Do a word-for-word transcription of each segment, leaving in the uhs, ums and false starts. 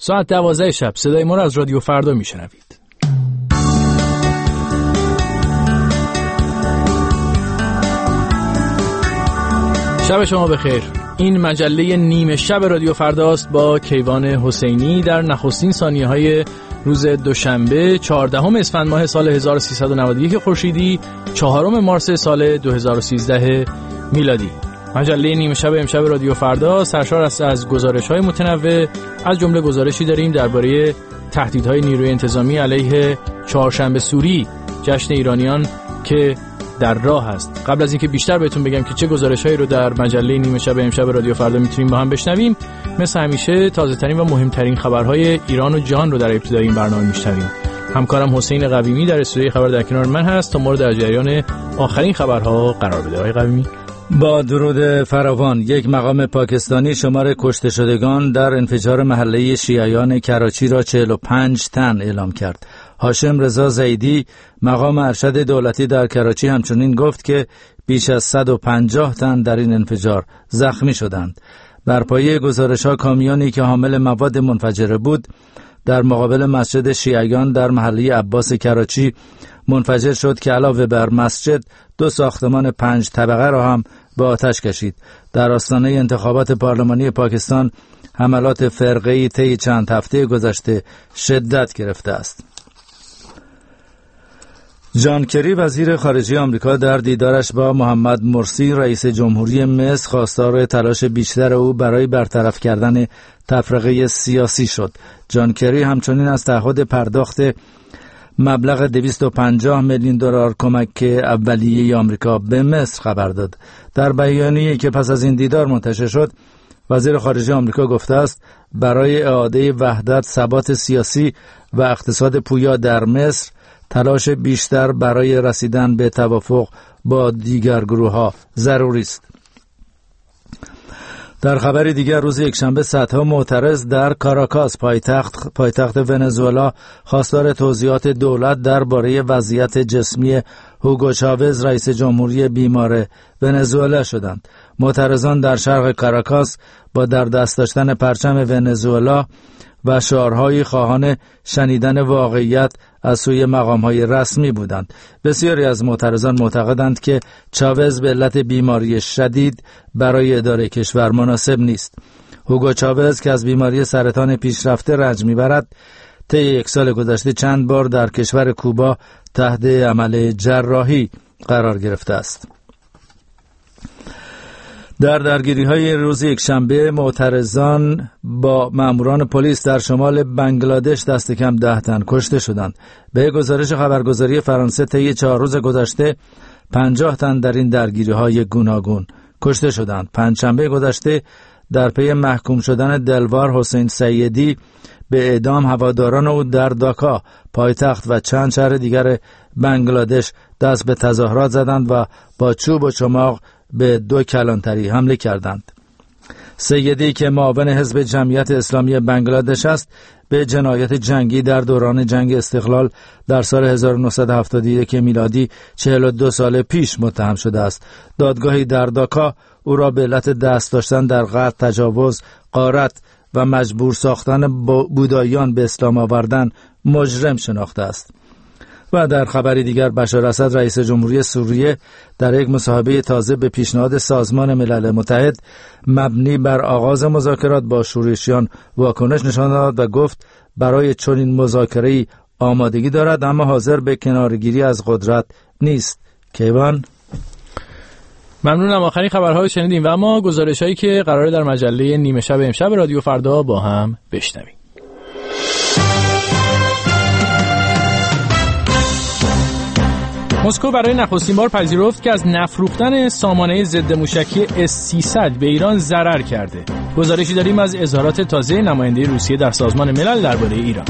ساعت دوازده شب صدای ما را از رادیو فردا میشنوید. شب شما بخیر. این مجله نیمه شب رادیو فرداست با کیوان حسینی در نخستین ثانیه‌های روز دوشنبه چهاردهم اسفند ماه سال هزار و سیصد و نود و یک خورشیدی، چهارم مارس سال دو هزار و سیزده میلادی. مجله نیمه شب امشب رادیو فردا سرشار است از گزارش‌های متنوع. از جمله گزارشی داریم درباره تهدیدهای نیروی انتظامی علیه چهارشنبه سوری، جشن ایرانیان که در راه است. قبل از اینکه بیشتر بهتون بگم که چه گزارش‌هایی رو در مجله نیمه شب امشب رادیو فردا میتونیم با هم بشنویم، مثل همیشه تازه‌ترین و مهمترین خبرهای ایران و جهان رو در ابتدای این برنامه میشنویم. همکارم حسین قویمی در استودیوی خبر در کنار من هست تا ما رو در جریان آخرین خبرها قرار بده. آقای قویمی، با درود فراوان. یک مقام پاکستانی شمار کشته شدگان در انفجار محله شیعیان کراچی را چهل و پنج تن اعلام کرد. هاشم رضا زیدی، مقام ارشد دولتی در کراچی، همچنین گفت که بیش از صد و پنجاه تن در این انفجار زخمی شدند. بر پایه گزارش‌ها کامیونی که حامل مواد منفجره بود در مقابل مسجد شیعیان در محله عباس کراچی منفجر شد که علاوه بر مسجد دو ساختمان پنج طبقه را هم به آتش کشید. در آستانه انتخابات پارلمانی پاکستان حملات فرقه‌ای طی چند هفته گذشته شدت گرفته است. جان کری وزیر خارجه آمریکا در دیدارش با محمد مرسی رئیس جمهوری مصر خواستار تلاش بیشتر او برای برطرف کردن تفرقه سیاسی شد. جان کری همچنین از تعهد پرداخت مبلغ دویست و پنجاه میلیون دلار کمک اولیه آمریکا به مصر خبر داد. در بیانیه‌ای که پس از این دیدار منتشر شد، وزیر خارجه آمریکا گفته است برای اعاده وحدت، ثبات سیاسی و اقتصاد پویا در مصر تلاش بیشتر برای رسیدن به توافق با دیگر گروه‌ها ضروری است. در خبر دیگر روز یکشنبه صدها معترض در کاراکاس پایتخت پایتخت ونزوئلا خواستار توضیحات دولت درباره وضعیت جسمی هوگو چاوز رئیس جمهوری بیمار ونزوئلا شدند. معترضان در شرق کاراکاس با در دست داشتن پرچم ونزوئلا و شعارهای خواهان شنیدن واقعیت از سوی مقام‌های رسمی بودند. بسیاری از معترضان معتقدند که چاوز به علت بیماری شدید برای اداره کشور مناسب نیست. هوگو چاوز که از بیماری سرطان پیشرفته رنج می‌برد، طی یک سال گذشته چند بار در کشور کوبا تحت عمل جراحی قرار گرفته است. در درگیری‌های روز یکشنبه معترضان با ماموران پلیس در شمال بنگلادش دست کم ده تن کشته شدند. به گزارش خبرگزاری فرانسه طی چهار روز گذشته پنجاه تن در این درگیری‌های گوناگون کشته شدند. پنجشنبه گذشته در پی محکوم شدن دلوار حسین سیدی به اعدام هواداران او در داکا پایتخت و چند شهر دیگر بنگلادش دست به تظاهرات زدند و با چوب و چماق به دو کلانتری حمله کردند. سیدی که معاون حزب جمعیت اسلامی بنگلادش است، به جنایت جنگی در دوران جنگ استقلال در سال هزار و نهصد و هفتاد و یک میلادی چهل و دو سال پیش متهم شده است. دادگاهی در داکا او را به علت دست داشتن در قتل، تجاوز، غارت و مجبور ساختن بوداییان به اسلام آوردن مجرم شناخته است. و در خبری دیگر بشار اسد رئیس جمهوری سوریه در یک مصاحبه تازه به پیشنهاد سازمان ملل متحد مبنی بر آغاز مذاکرات با شورشیان واکنش نشان داد و گفت برای چنین مذاکره‌ای آمادگی دارد اما حاضر به کنارگیری از قدرت نیست. کیوان، ممنونم. آخرین خبرها رو شنیدیم و اما گزارش‌هایی که قراره در مجله نیمه شب امشب رادیو فردا با هم بشنویم. مسکو برای نخستین بار پذیرفت که از نفروختن سامانه ضد موشکی اس سیصد به ایران ضرر کرده. گزارشی داریم از اظهارات تازه نماینده روسیه در سازمان ملل درباره ایران.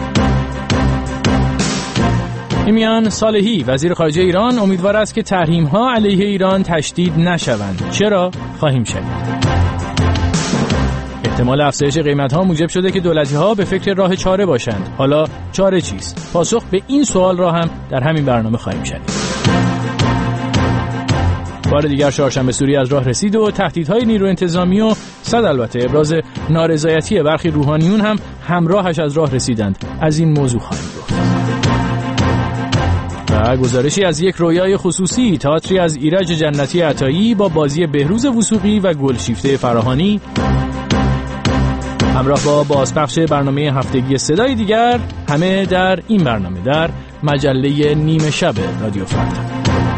ایمیان صالحی وزیر خارجه ایران امیدوار است که تحریم‌ها علیه ایران تشدید نشوند. چرا؟ خواهیم شنید. احتمال افزایش قیمت‌ها موجب شده که دولتی‌ها به فکر راه چاره باشند. حالا چاره چیست؟ پاسخ به این سوال را هم در همین برنامه خواهیم شنید. بار دیگر چهارشنبه سوری از راه رسید و تهدیدهای نیروی انتظامی و مقصد البته ابراز نارضایتی برخی روحانیون هم همراهش از راه رسیدند. از این موضوع خواهیم گفت. و گزارشی از یک رویای خصوصی، تئاتری از ایرج جنتی عطایی با بازی بهروز وثوقی و گلشیفته فراهانی، همراه با بازپخش برنامه هفتگی صدای دیگر، همه در این برنامه در مجله نیمه شب رادیو فردا.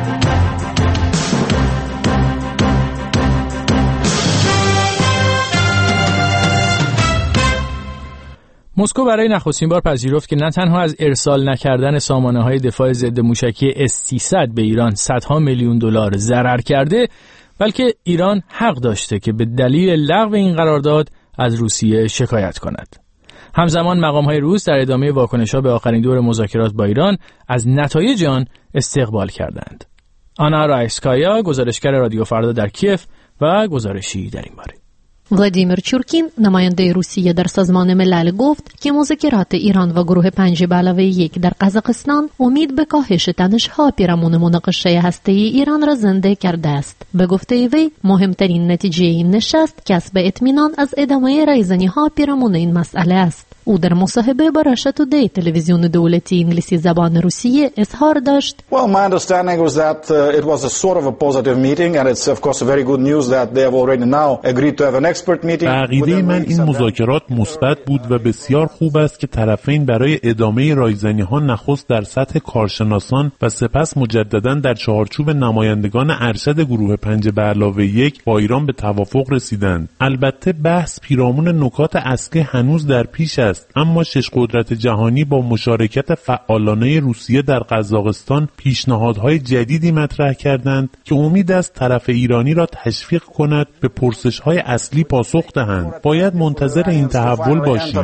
مسکو برای نخستین بار پذیرفت که نه تنها از ارسال نکردن سامانه‌های دفاع ضد موشکی اس سیصد به ایران صدها میلیون دلار ضرر کرده، بلکه ایران حق داشته که به دلیل لغو این قرارداد از روسیه شکایت کند. همزمان مقام‌های روس در ادامه واکنش‌ها به آخرین دور مذاکرات با ایران از نتایج آن استقبال کردند. آنا رایسکایا، گزارشگر رادیو فردا در کیف و گزارشی در این باره. ولادیمیر چورکین، نماینده روسیه در سازمان ملل، گفت که مذاکرات ایران و گروه پنج به علاوه یک در قزاقستان امید به کاهش تنش‌ها پیرامون مناقشه هسته‌ای ایران را زنده کرده است. به گفته وی، مهمترین نتیجه این نشست کسب اطمینان از ادامه رایزنی‌ها پیرامون این مسئله است. او در مصاحبه با رشا تودی، تلویزیون دولتی انگلیسی زبان روسیه، اظهار داشت: Well, my understanding was that uh, it was a sort of a positive meeting and it's of course a very good news that they have already now agreed to have an expert meeting. عقیده من این مذاکرات مثبت بود و بسیار خوب است که طرفین برای ادامه رایزنی‌ها نخست در سطح کارشناسان و سپس مجدداً در چارچوب نمایندگان ارشد گروه پنج به علاوه یک با ایران به توافق رسیدند. البته بحث پیرامون نکات اصلی هنوز در پیش است، اما شش قدرت جهانی با مشارکت فعالانه روسیه در قزاقستان پیشنهادهای جدیدی مطرح کردند که امید است طرف ایرانی را تشویق کند به پرسش‌های اصلی پاسخ دهند. باید منتظر این تحول باشیم.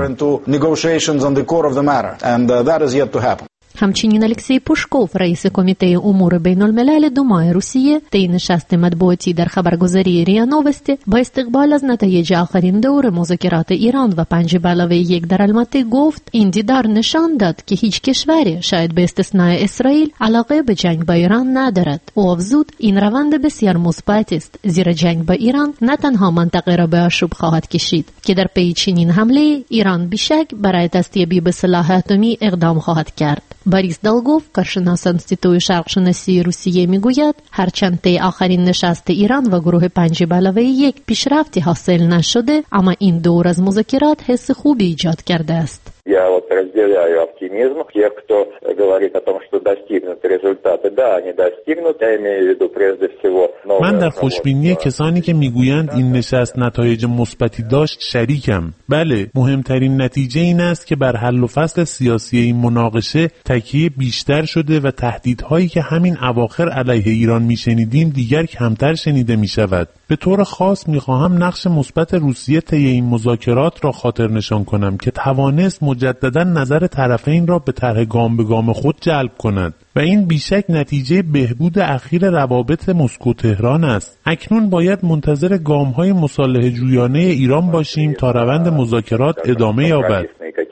همچنین الکسی پوشکوف، رئیس کمیته امور بین الملل دومای روسیه، طی نشست مطبوعاتی در خبرگزاری ریا نووستی با استقبال از نتایج آخرین دور مذاکرات ایران و پنج به علاوه یک در الماتی گفت این دیدار نشان داد که هیچ کشوری شاید به استثنای اسرائیل علاقه به جنگ با ایران ندارد. او افزود این روند بسیار مثبت است، زیرا جنگ با ایران نه تنها منطقه را به آشوب خواهد کشید که در پی چنین حمله ایران بیشک برای دستیابی به سلاح اتمی اقدام خواهد کرد. باریس دالگوف، کارشناس انستیتوی شرق شناسی روسیه، میگوید هرچند طی آخرین نشست ایران و گروه پنج به علاوه یک پیشرفتی حاصل نشده، اما این دور از مذاکرات حس خوبی ایجاد کرده است. Я вот разделяю оптимизм тех, кто говорит о том, что достигнут результаты. Да, они достигнут, я имею в виду прежде всего новые. من در خوشبینی کسانی که میگویند این نشست نتایج مثبتی داشت شریکم. بله، مهمترین نتیجه این است که بر حل و فصل سیاسی این مناقشه تکیه بیشتر شده و تهدیدهایی که همین اواخر علیه ایران میشنیدیم دیگر کمتر شنیده میشود. به طور خاص میخواهم نقش مثبت روسیه طی این مذاکرات را خاطر نشان کنم که توانست مجددا نظر طرفین را به طرح گام به گام خود جلب کند و این بیشک نتیجه بهبود اخیر روابط مسکو تهران است. اکنون باید منتظر گام‌های مصالحه جویانه ایران باشیم تا روند مذاکرات ادامه یابد.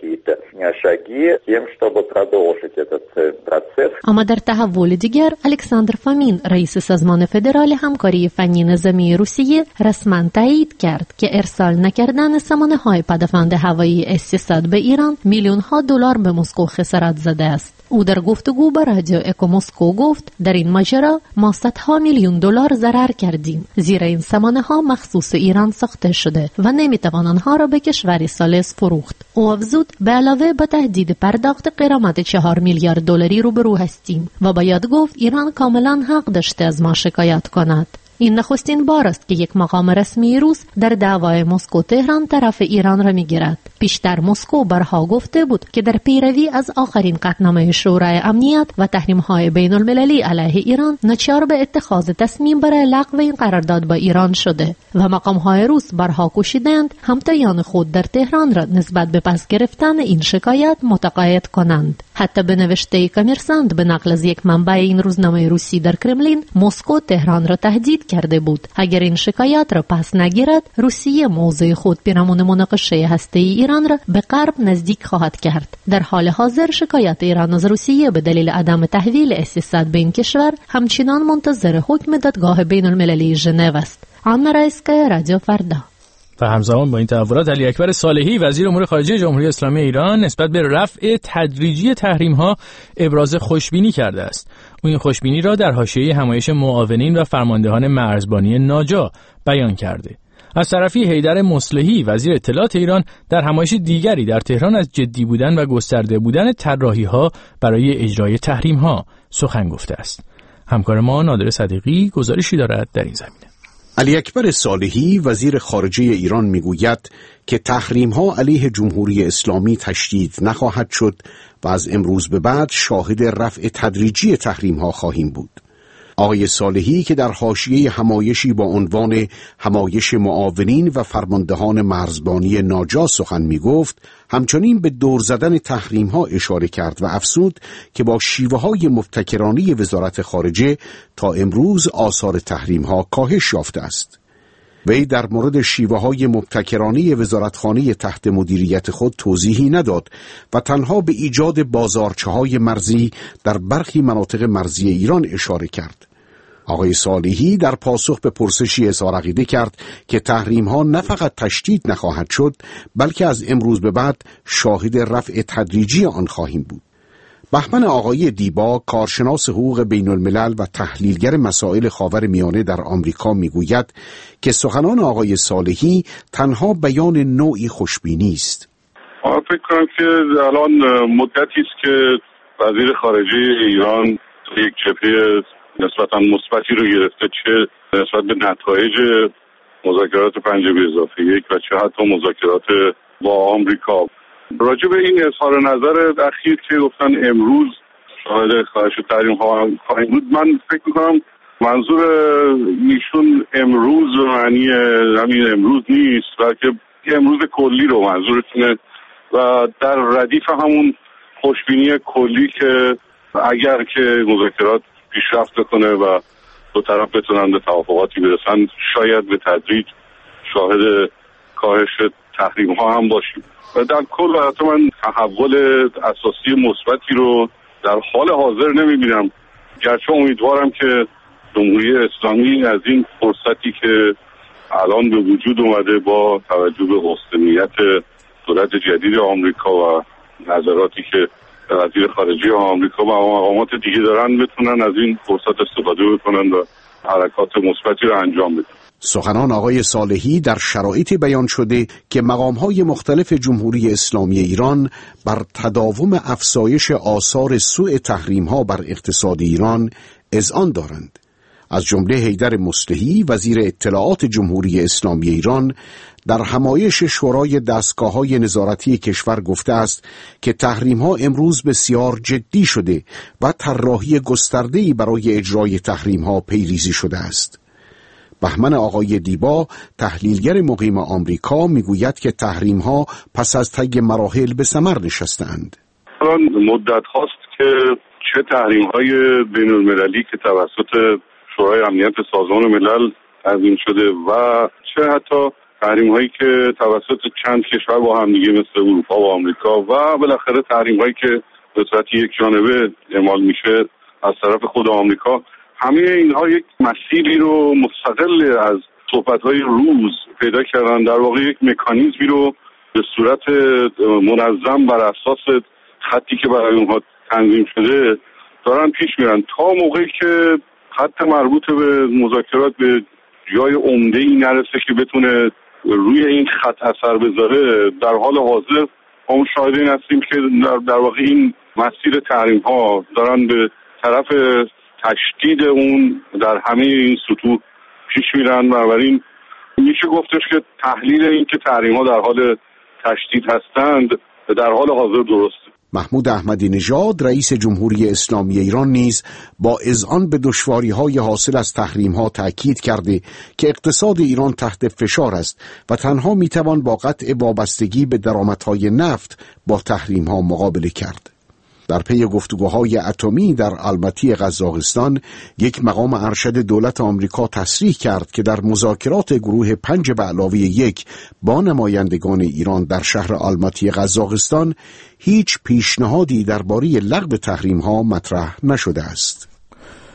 اما در تحول دیگر، الکساندر فامین، رئیس سازمان فدرال همکاری فنی نظامی روسیه، رسما تایید کرد که ارسال نکردن سامانه‌های پدافند هوایی اس سیصد به ایران میلیون‌ها دلار به مسکو خسارت زده است. او در گفتگو با رادیو اکو مسکو گفت در این ماجرا ما صدها میلیون دلار ضرر کردیم، زیرا این سامانه‌ها مخصوص ایران ساخته شده و نمیتوان آنها را به کشوری ثالث فروخت. او افزود به علاوه با تهدید پرداخت غرامت چهار میلیارد دلاری روبرو هستیم و باید گفت ایران کاملا حق داشته از ما شکایت کند. این نخستین بار است که یک مقام رسمی روس در دعوای مسکو تهران طرف ایران را میگیرد. پیشتر مسکو بارها گفته بود که در پیروی از آخرین قطعنامه شورای امنیت و تحریم‌های بین المللی علیه ایران ناچار به اتخاذ تصمیم برای لغو این قرارداد با ایران شده و مقام‌های روس بارها کوشیدند همتایان خود در تهران را نسبت به پس گرفتن این شکایت متقاعد کنند. حتی به نوشته کامرساند به نقل از یک منبع این روزنامه روسی در کرملین، مسکو تهران را تهدید کرده بود اگر این شکایت را پس نگیرد روسیه موضع خود پیرامون مناقشه هسته‌ای ایران را به غرب نزدیک خواهد کرد. در حال حاضر شکایت ایران از روسیه به دلیل عدم تحویل اس سیصد به این کشور همچنان منتظر حکم دادگاه بین المللی ژنو است. آنا رایسکایا، رادیو فردا. و همزمان با این تحولات علی اکبر صالحی وزیر امور خارجه جمهوری اسلامی ایران نسبت به رفع تدریجی تحریم‌ها ابراز خوشبینی کرده است. او این خوشبینی را در حاشیه همایش معاونین و فرماندهان مرزبانی ناجا بیان کرده. از طرفی حیدر مصلحی وزیر اطلاعات ایران در همایش دیگری در تهران از جدی بودن و گسترده بودن طراحی‌ها برای اجرای تحریم‌ها سخن گفته است. همکار ما نادر صدیقی گزارشی دارد در این زمینه. علی اکبر صالحی وزیر خارجه ایران میگوید که تحریم‌ها علیه جمهوری اسلامی تشدید نخواهد شد و از امروز به بعد شاهد رفع تدریجی تحریم‌ها خواهیم بود. آقای صالحی که در حاشیه همایشی با عنوان همایش معاونین و فرماندهان مرزبانی ناجا سخن می گفت، همچنین به دور زدن تحریم ها اشاره کرد و افزود که با شیوه های مبتکرانه وزارت خارجه تا امروز آثار تحریم ها کاهش یافته است. وی در مورد شیوه های مبتکرانه وزارتخانه تحت مدیریت خود توضیحی نداد و تنها به ایجاد بازارچه های مرزی در برخی مناطق مرزی ایران اشاره کرد. آقای صالحی در پاسخ به پرسشی اظهار عقیده کرد که تحریم ها نه فقط تشدید نخواهد شد بلکه از امروز به بعد شاهد رفع تدریجی آن خواهیم بود. بهمن آقای دیبا کارشناس حقوق بین الملل و تحلیلگر مسائل خاورمیانه در آمریکا میگوید که سخنان آقای صالحی تنها بیان نوعی خوشبینی است. من فکر کنم که الان مدتی است که وزیر خارجه ایران یک جبهه نسبتاً مثبتی رو گرفته، چه نسبت به نتایج مذاکرات پنجاه به اضافه یک و چه حتی مذاکرات با آمریکا. راجع به این اظهار نظر اخیر که گفتن امروز شاهد کاهش تحریم ها خواهیم بود، من فکر میکنم منظور ایشون امروز معنی همین امروز نیست بلکه امروز کلی رو منظورتونه و در ردیف همون خوشبینی کلی که اگر که مذاکرات پیشرفت کنه و دو طرف بتونن به توافقاتی برسن شاید به تدریج شاهد کاهش تحریم ها هم باشیم. و در کل حتی من تحول اساسی مثبتی رو در حال حاضر نمیبینم، گرچه امیدوارم که جمهوری اسلامی از این فرصتی که الان به وجود اومده با توجه به حسنیت دولت جدید آمریکا و نظراتی که وزیر خارجه آمریکا و مقامات دیگه دارن بتونن از این فرصت استفاده بکنن و حرکات مثبتی رو انجام بدن. سخنان آقای صالحی در شرایطی بیان شده که مقام‌های مختلف جمهوری اسلامی ایران بر تداوم افزایش آثار سوء تحریم‌ها بر اقتصاد ایران اذعان دارند. از جمله حیدر مصلحی وزیر اطلاعات جمهوری اسلامی ایران در همایش شورای دستگاه‌های نظارتی کشور گفته است که تحریم‌ها امروز بسیار جدی شده و طراحی گسترده‌ای برای اجرای تحریم‌ها پیریزی شده است. بهمن آقای دیبا تحلیلگر مقیم آمریکا میگوید که تحریم‌ها پس از طی مراحل به ثمر نشستند. الان مدت هاست که چه تحریم‌های بین‌المللی که توسط شورای امنیت سازمان ملل تنظیم شده و چه حتی تحریم‌هایی که توسط چند کشور با هم دیگه مثل اروپا و آمریکا و بالاخره تحریم‌هایی که به صورت یک جانبه اعمال میشه از طرف خود آمریکا، همه اینها یک مسیری رو مستقل از صحبت‌های روز پیدا کردن، در واقع یک مکانیزمی رو به صورت منظم بر اساس خطی که برای اونها تنظیم شده دارن پیش میرن تا موقعی که خط مربوط به مذاکرات به جای عمده‌ای نرسه که بتونه روی این خط اثر بذاره. در حال حاضر ما شاهد این هستیم که در, در واقع این مسیر تحریم ها دارن به طرف تشدید اون در همه این سطوح پیش میرن و بنابراین میشه گفتش که تحلیل این که تحریم ها در حال تشدید هستند در حال حاضر درسته. محمود احمدی نژاد رئیس جمهوری اسلامی ایران نیز با اذعان به دشواری‌های حاصل از تحریم‌ها تأکید کرده که اقتصاد ایران تحت فشار است و تنها میتوان با قطع وابستگی به درآمدهای نفت با تحریم‌ها مقابله کرد. در پی گفتگوهای اتمی در الماتی قزاقستان، یک مقام ارشد دولت آمریکا تصریح کرد که در مذاکرات گروه پنج به علاوه یک با نمایندگان ایران در شهر الماتی قزاقستان هیچ پیشنهادی درباره لغو تحریم‌ها مطرح نشده است.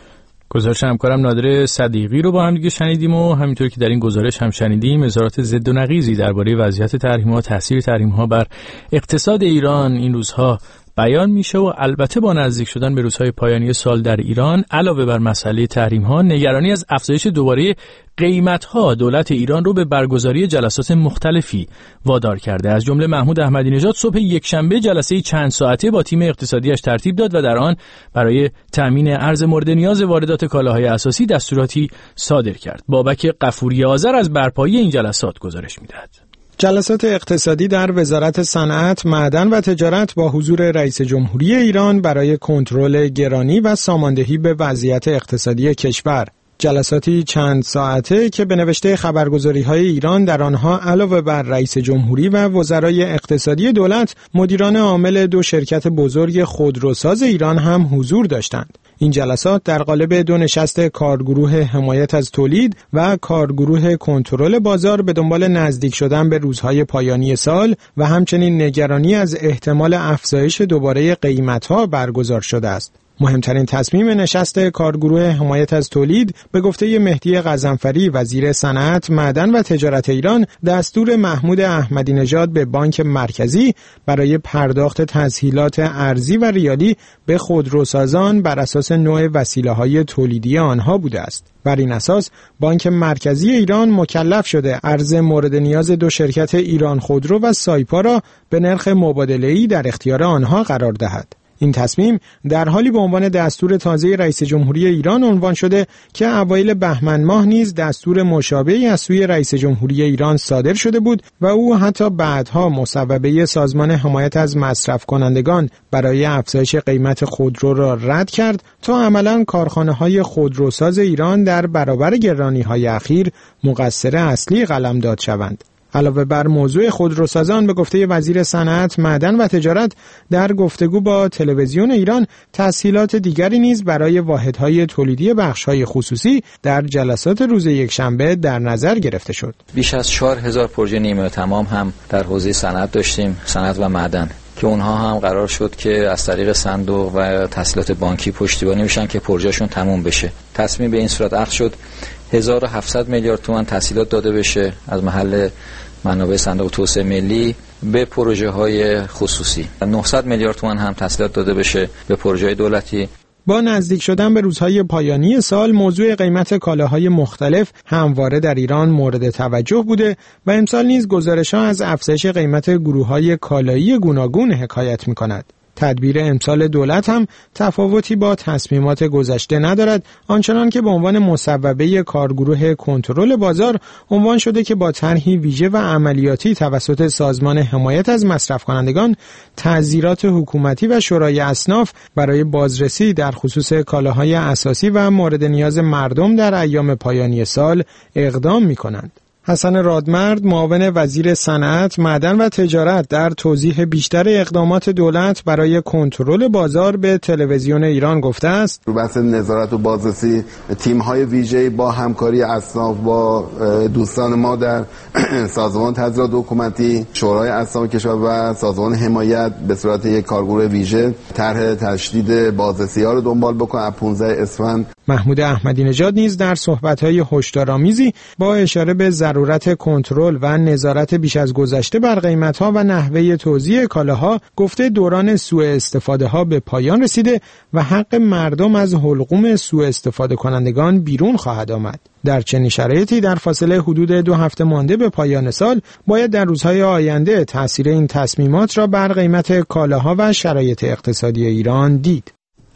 گزارش همکارم نادر صدیقی رو با هم دیگه شنیدیم و همینطور که در این گزارش هم شنیدیم اظهارات ضد و نقیضی درباره وضعیت تحریم‌ها، تاثیر تحریم‌ها بر اقتصاد ایران این روزها بیان میشه و البته با نزدیک شدن به روزهای پایانی سال در ایران علاوه بر مسئله تحریم‌ها نگرانی از افزایش دوباره قیمت‌ها دولت ایران رو به برگزاری جلسات مختلفی وادار کرده. از جمله محمود احمدی نژاد صبح یکشنبه جلسه چند ساعته با تیم اقتصادیش ترتیب داد و در آن برای تامین ارز مورد نیاز واردات کالاهای اساسی دستوراتی صادر کرد. بابک غفوری آذر از برپایی این جلسات گزارش می‌دهد. جلسات اقتصادی در وزارت صنعت، معدن و تجارت با حضور رئیس جمهوری ایران برای کنترل گرانی و ساماندهی به وضعیت اقتصادی کشور. جلساتی چند ساعته که به نوشته خبرگزاری‌های ایران در آنها علاوه بر رئیس جمهوری و وزرای اقتصادی دولت، مدیران عامل دو شرکت بزرگ خودروساز ایران هم حضور داشتند. این جلسات در قالب دو نشست کارگروه حمایت از تولید و کارگروه کنترل بازار به دنبال نزدیک شدن به روزهای پایانی سال و همچنین نگرانی از احتمال افزایش دوباره قیمت‌ها برگزار شده است. مهمترین تصمیم نشست کارگروه حمایت از تولید به گفته مهدی غضنفری وزیر صنعت، معدن و تجارت ایران دستور محمود احمدی نژاد به بانک مرکزی برای پرداخت تسهیلات ارزی و ریالی به خودروسازان بر اساس نوع وسیله‌های تولیدی آنها بوده است. بر این اساس بانک مرکزی ایران مکلف شده ارز مورد نیاز دو شرکت ایران خودرو و سایپا را به نرخ مبادله‌ای در اختیار آنها قرار دهد. این تصمیم در حالی به عنوان دستور تازه رئیس جمهوری ایران عنوان شده که اوایل بهمن ماه نیز دستور مشابهی از سوی رئیس جمهوری ایران صادر شده بود و او حتی بعدها مصوبه سازمان حمایت از مصرف کنندگان برای افزایش قیمت خودرو را رد کرد تا عملاً کارخانه‌های خودروساز ایران در برابر گرانی‌های اخیر مقصر اصلی قلمداد شوند. علاوه بر موضوع خودروسازان به گفته وزیر صنعت، معدن و تجارت در گفتگو با تلویزیون ایران تسهیلات دیگری نیز برای واحدهای تولیدی بخش‌های خصوصی در جلسات روز یکشنبه در نظر گرفته شد. بیش از چهار هزار پروژه نیمه تمام هم در حوزه صنعت داشتیم، صنعت و معدن، که اونها هم قرار شد که از طریق صندوق و تسهیلات بانکی پشتیبانی بشن که پروژهشون تموم بشه. تصمیم به این صورت اخذ شد هزار و هفتصد میلیارد تومان تسهیلات داده بشه از محل منابع صندوق توسعه ملی به پروژه های خصوصی. نهصد میلیارد تومان هم تسهیلات داده بشه به پروژه دولتی. با نزدیک شدن به روزهای پایانی سال، موضوع قیمت کالاهای مختلف همواره در ایران مورد توجه بوده و امسال نیز گزارش‌ها از افزایش قیمت گروه‌های کالایی گوناگون حکایت می‌کند. تدبیر امسال دولت هم تفاوتی با تصمیمات گذشته ندارد، آنچنان که به عنوان مصوبه کارگروه کنترل بازار عنوان شده که با طرحی ویژه و عملیاتی توسط سازمان حمایت از مصرف کنندگان، تعزیرات حکومتی و شورای اصناف برای بازرسی در خصوص کالاهای اساسی و مورد نیاز مردم در ایام پایانی سال اقدام می‌کنند. حسن رادمرد، معاون وزیر صنعت، معدن و تجارت، در توضیح بیشتر اقدامات دولت برای کنترل بازار به تلویزیون ایران گفته است: رو بحث نظارت و بازرسی تیم‌های ویژه با همکاری اصناف با دوستان ما در سازمان تسهیلات حکومتی، شورای اصناف کشور و سازمان حمایت به صورت یک کارگروه ویژه طرح تشدید بازرسی‌ها رو دنبال بکنه. از پانزده اسفند محمود احمدی نژاد نیز در صحبت‌های هشدارآمیزی با اشاره به ضرورت کنترل و نظارت بیش از گذشته بر قیمت‌ها و نحوه توزیع کالاها گفته دوران سوء استفاده‌ها به پایان رسیده و حق مردم از حلقوم سوء استفاده کنندگان بیرون خواهد آمد. در چنین شرایطی در فاصله حدود دو هفته مانده به پایان سال باید در روزهای آینده تأثیر این تصمیمات را بر قیمت کالاها و شرایط اقتصادی ایران دید.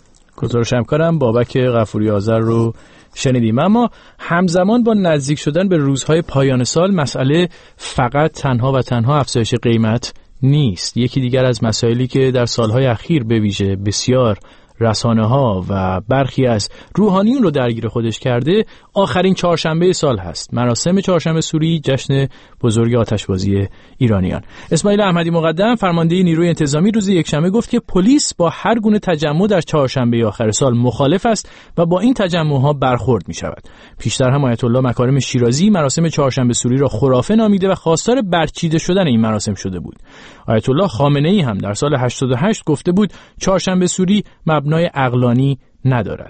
گزارش همکارم بابک غفوری آذر رو شنیدیم. اما همزمان با نزدیک شدن به روزهای پایان سال مسئله فقط تنها و تنها افزایش قیمت نیست. یکی دیگر از مسائلی که در سالهای اخیر به ویژه بسیار رسانه‌ها و برخی از روحانیون رو درگیر خودش کرده آخرین چهارشنبه سال هست، مراسم چهارشنبه سوری، جشن بزرگ آتشبازی ایرانیان. اسماعیل احمدی مقدم، فرمانده نیروی انتظامی، روز یکشنبه گفت که پلیس با هر گونه تجمع در چهارشنبه آخر سال مخالف است و با این تجمع‌ها برخورد می‌شود. پیشتر هم آیت الله مکارم شیرازی مراسم چهارشنبه سوری را خرافه نامیده و خواستار برچیده شدن این مراسم شده بود. آیت الله خامنه‌ای هم در سال هشتاد و هشت گفته بود چهارشنبه سوری مبنای عقلانی ندارد.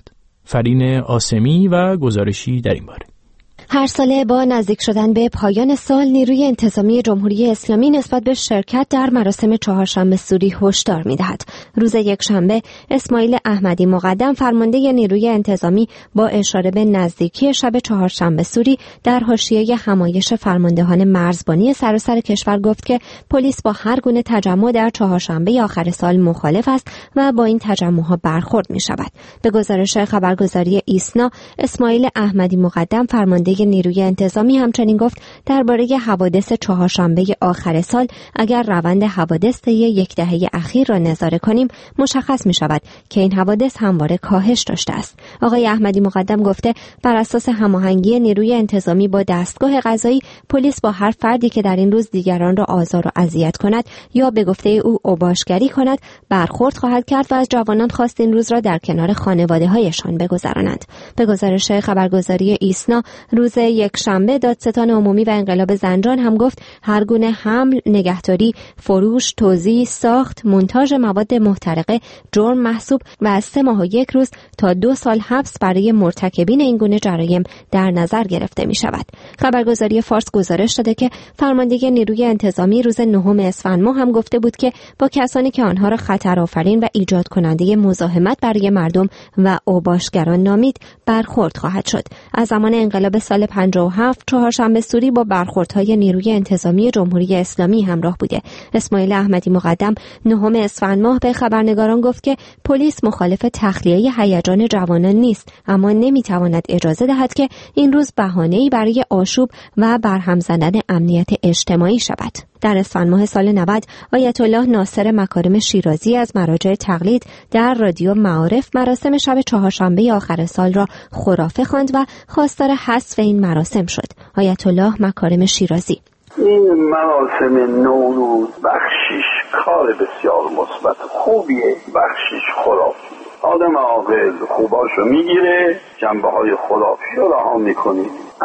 فرین آسمی و گزارشی در این باره. هر ساله با نزدیک شدن به پایان سال نیروی انتظامی جمهوری اسلامی نسبت به شرکت در مراسم چهارشنبه سوری هشدار می‌دهد. روز یکشنبه اسماعیل احمدی مقدم فرمانده نیروی انتظامی با اشاره به نزدیکی شب چهارشنبه سوری در حاشیه همایش فرماندهان مرزبانی سراسر کشور گفت که پلیس با هر گونه تجمع در چهارشنبه آخر سال مخالف است و با این تجمع‌ها برخورد می‌شود. به گزارش خبرگزاری ایسنا، اسماعیل احمدی مقدم فرمانده نیروی انتظامی همچنین گفت درباره حوادث چهارشنبه آخر سال اگر روند حوادث طی یک دهه اخیر را نظاره کنیم مشخص می شود که این حوادث همواره کاهش داشته است. آقای احمدی مقدم گفته بر اساس هماهنگی نیروی انتظامی با دستگاه قضایی، پلیس با هر فردی که در این روز دیگران را آزار و اذیت کند یا به گفته او اوباشگری کند برخورد خواهد کرد و از جوانان خواست این روز را در کنار خانواده‌هایشان بگذرانند. به گزارش خبرگزاری ایسنا، روز یکشنبه دادستان عمومی و انقلاب زنجان هم گفت هر گونه حمل، نگهداری، فروش، توزیع، ساخت، مونتاژ مواد محترقه جرم محسوب و از سه ماه و یک روز تا دو سال حبس برای مرتکبین این گونه جرایم در نظر گرفته می شود. خبرگزاری فارس گزارش داده که فرمانده نیروی انتظامی روز نهم اسفند ماه هم گفته بود که با کسانی که آنها را خطرآفرین و ایجاد کننده مزاحمت برای مردم و اوباشگران نامید برخورد خواهد شد. از زمان انقلاب سال پنجاه و هفت چهارشنبه سوری با برخوردهای نیروی انتظامی جمهوری اسلامی همراه بوده. اسماعیل احمدی مقدم نهم اسفند ماه به خبرنگاران گفت که پلیس مخالف تخلیه هیجان جوانان نیست، اما نمیتواند اجازه دهد که این روز بهانه‌ای برای آشوب و برهم زدن امنیت اجتماعی شود. در اسفند ماه سال نود آیت الله ناصر مکارم شیرازی از مراجع تقلید در رادیو معارف مراسم شب چهارشنبه آخر سال را خرافه خواند و خواستار حذف این مراسم شد. آیت الله مکارم شیرازی: این مراسم نوروز بخشیش کار بسیار مثبت خوبیه، بخشیش خرافی. آدم عاقل خوباشو میگیره، جنبه های خرافی رو رها میکنه،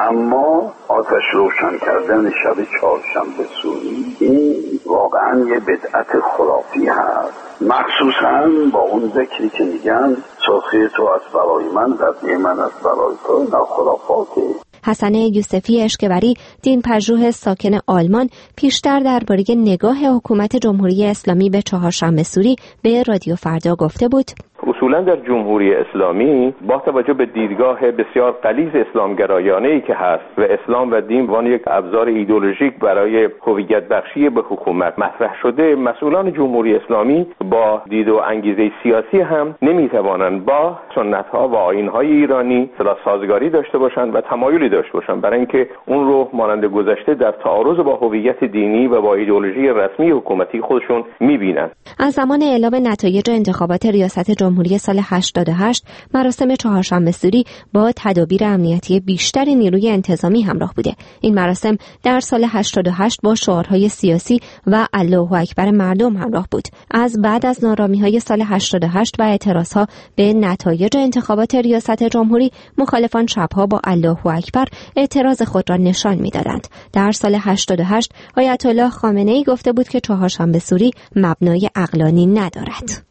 اما آتش روشن کردن شب چهارشنبه سوری این واقعا یه بدعت خرافی هست، مخصوصا با اون ذکری که میگن سرخی تو از برای من، قضیه من از برای تو، اینا خرافاته. حسن یوسفی اشکبری، دین پژوه ساکن آلمان، پیشتر درباره نگاه حکومت جمهوری اسلامی به چهارشنبه سوری به رادیو فردا گفته بود: اصولا در جمهوری اسلامی با توجه به دیدگاه بسیار غلیظ اسلامگرایانه‌ای که هست و اسلام و دین وان یک ابزار ایدئولوژیک برای هویت بخشی به حکومت مطرح شده، مسئولان جمهوری اسلامی با دید و انگیزه سیاسی هم نمیتوانند با سنت‌ها و آیین‌های ایرانی صلاح سازگاری داشته باشند و تمایلی داشته باشند برای اینکه اون رو مانند گذشته در تعارض با هویت دینی و با ایدئولوژی رسمی حکومتی خودشون می‌بینند. از زمان اعلام نتایج انتخابات ریاست جمهوری سال هشتاد و هشت مراسم چهارشنبه سوری با تدابیر امنیتی بیشتر نیروی انتظامی همراه بوده. این مراسم در سال هشتاد و هشت با شعارهای سیاسی و الله اکبر مردم همراه بود. از بعد از نارامی‌های سال هشتاد و هشت و اعتراضها به نتایج انتخابات ریاست جمهوری، مخالفان شبها با الله اکبر اعتراض خود را نشان می‌دادند. در سال هشتاد و هشت آیت الله خامنه‌ای گفته بود که چهارشنبه سوری مبنای عقلانی ندارد.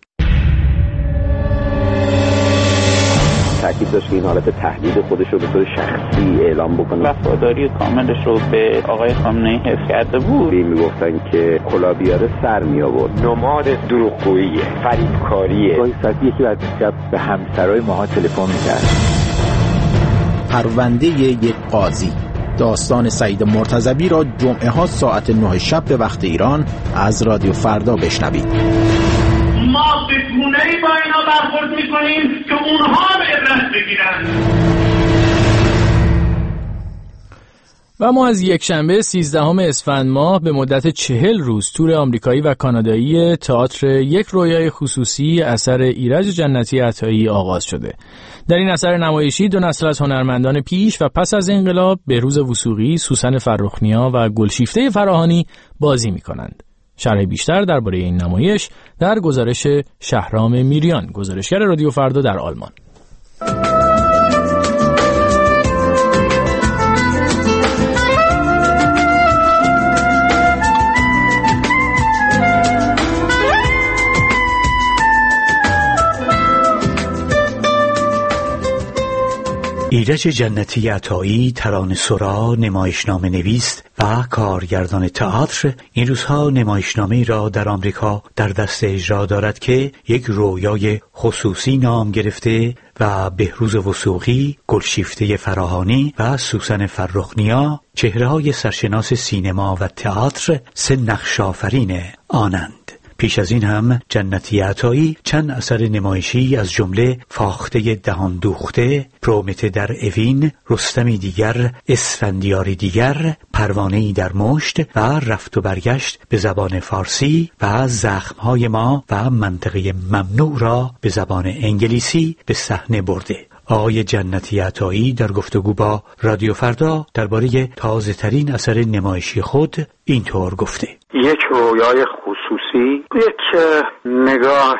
تأکید داشت که این حالت تهدید خودش رو به طور شخصی اعلام بکنه. وفاداری کاملش رو به آقای خامنه‌ای حفظ کرده بود. میگفتن که کلا بیاره سر می آورد. نماد دروغگویی، فریبکاریه. گاهی ساعتی یکی بعد شب به همسرای ماها تلفن می‌کرد. پرونده یک قاضی، داستان سعید مرتضوی را جمعه ها ساعت نه شب به وقت ایران از رادیو فردا بشنوید. ما به گونه‌ای با اینا برخورد می‌کنیم که اونها به عبرت بگیرن. و ما از یک شنبه سیزدهم اسفند ماه به مدت چهل روز تور آمریکایی و کانادایی تئاتر یک رویای خصوصی اثر ایرج جنتی عطایی آغاز شده. در این اثر نمایشی دو نسل از هنرمندان پیش و پس از انقلاب، بهروز وثوقی، سوسن فرخ‌نیا و گلشیفته فراهانی بازی می‌کنند. شرح بیشتر درباره این نمایش در گزارش شهرام میریان، گزارشگر رادیو فردا در آلمان. ایرج جنتی عطایی ترانه‌سرا، نمایشنامه نویس و کارگردان تئاتر این روزها نمایشنامه‌ای را در آمریکا در دست اجرا دارد که یک رویای خصوصی نام گرفته و بهروز وثوقی، گلشیفته فراهانی و سوسن فرخنیا چهره‌های سرشناس سینما و تئاتر سه نقش آفرین آنند. پیش از این هم جنتی عطایی چند اثر نمایشی از جمله فاخته دهان دوخته، پرومته در اوین، رستمی دیگر، اسفندیاری دیگر، پروانه‌ای در مشت و رفت و برگشت به زبان فارسی و زخم‌های ما و منطقه ممنوع را به زبان انگلیسی به صحنه برده. آقای جنتی عطایی در گفتگو با رادیو فردا درباره تازه‌ترین اثر نمایشی خود اینطور گفته: یک رویای خصوصی، یک نگاه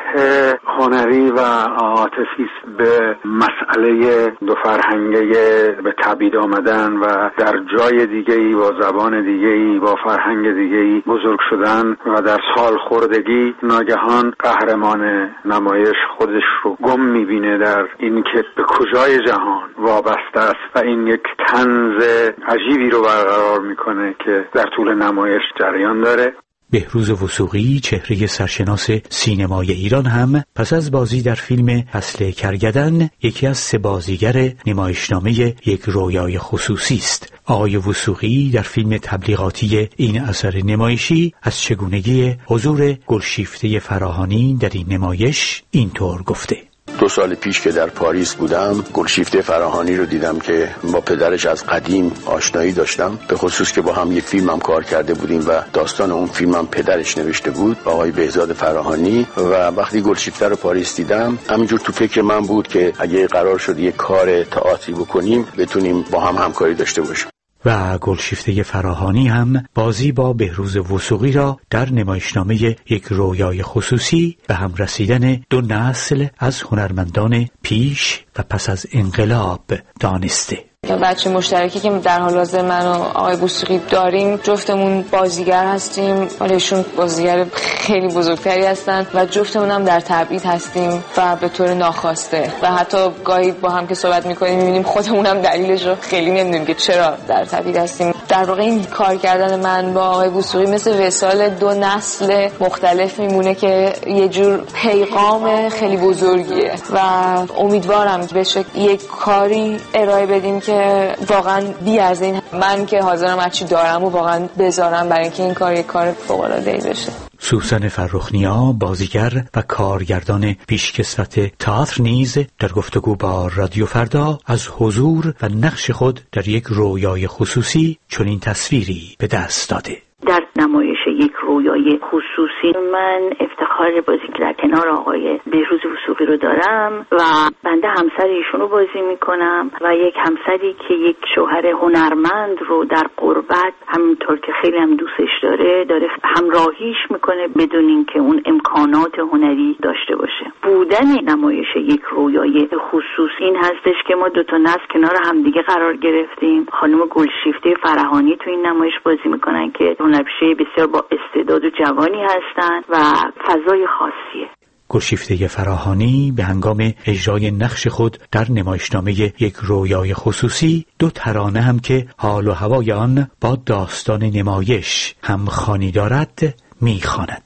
هنری و عاطفی به مسئله دو فرهنگه به تبعید آمدن و در جای دیگه‌ای با زبان دیگه‌ای با فرهنگ دیگه‌ای بزرگ شدن و در سال خوردگی ناگهان قهرمان نمایش خودش رو گم می‌بینه در این که به کجای جهان وابسته است و این یک طنز عجیبی رو برقرار می‌کنه که در طول نمایش جریان داره. بهروز وثوقی، چهره سرشناس سینمای ایران، هم پس از بازی در فیلم فصل کرگدن یکی از سه بازیگر نمایشنامه یک رویای خصوصی است. آقای وثوقی در فیلم تبلیغاتی این اثر نمایشی از چگونگی حضور گلشیفته فراهانی در این نمایش اینطور گفته: دو سال پیش که در پاریس بودم گلشیفته فراهانی رو دیدم که با پدرش از قدیم آشنایی داشتم، به خصوص که با هم یک فیلم هم کار کرده بودیم و داستان اون فیلم هم پدرش نوشته بود، آقای بهزاد فراهانی. و وقتی گلشیفته رو پاریس دیدم همینجور تو فکر من بود که اگه قرار شد یک کار تئاتری بکنیم بتونیم با هم همکاری داشته باشیم. و گلشیفته فراهانی هم بازی با بهروز وثوقی را در نمایشنامه یک رویای خصوصی به هم رسیدن دو نسل از هنرمندان پیش و پس از انقلاب دانسته. بچه مشترکی که در حال حاضر من و آقای وثوقی داریم، جفتمون بازیگر هستیم، ولی ایشون بازیگر خیلی بزرگتری هستن و جفتمون هم در تبعید هستیم و به طور ناخواسته و حتی گاهی با هم که صحبت میکنیم میبینیم خودمون هم دلیلش رو خیلی نمیدونیم که چرا در تبعید هستیم. در واقع این کار کردن من با آقای وثوقی مثل وصال دو نسل مختلف میمونه که یه جور پیغام خیلی بزرگیه و امیدوارم بشه یک کاری ارائه بدیم که واقعا بی از این من که حاضرم هرچی دارم و واقعا بذارم برای اینکه این کار یک کار فوق‌العاده‌ای بشه. سوسن فرخنیا، بازیگر و کارگردان پیشکسوت تئاتر، نیز در گفتگو با رادیو فردا از حضور و نقش خود در یک رویای خصوصی چنین تصویری به دست داده. در نمایش یک رویای خصوصی من افتخار بازی در کنار آقای بهروز وثوقی رو دارم و بنده همسر ایشون رو بازی میکنم و یک همسری که یک شوهر هنرمند رو در غربت همینطور که خیلی هم دوستش داره داره همراهیش میکنه بدون اینکه اون امکانات هنری داشته باشه. بودن نمایش یک رویای خصوصی این هستش که ما دو تا نسل کنار همدیگه قرار گرفتیم. خانم گلشیفته فراهانی تو این نمایش بازی میکنن که هنرپیشه بسیار با استعداد و جوانی هستن و فضای خاصیه. گلشیفته فراهانی به هنگام اجرای نقش خود در نمایشنامه یک رویای خصوصی دو ترانه هم که حال و هوای آن با داستان نمایش همخوانی دارد میخواند.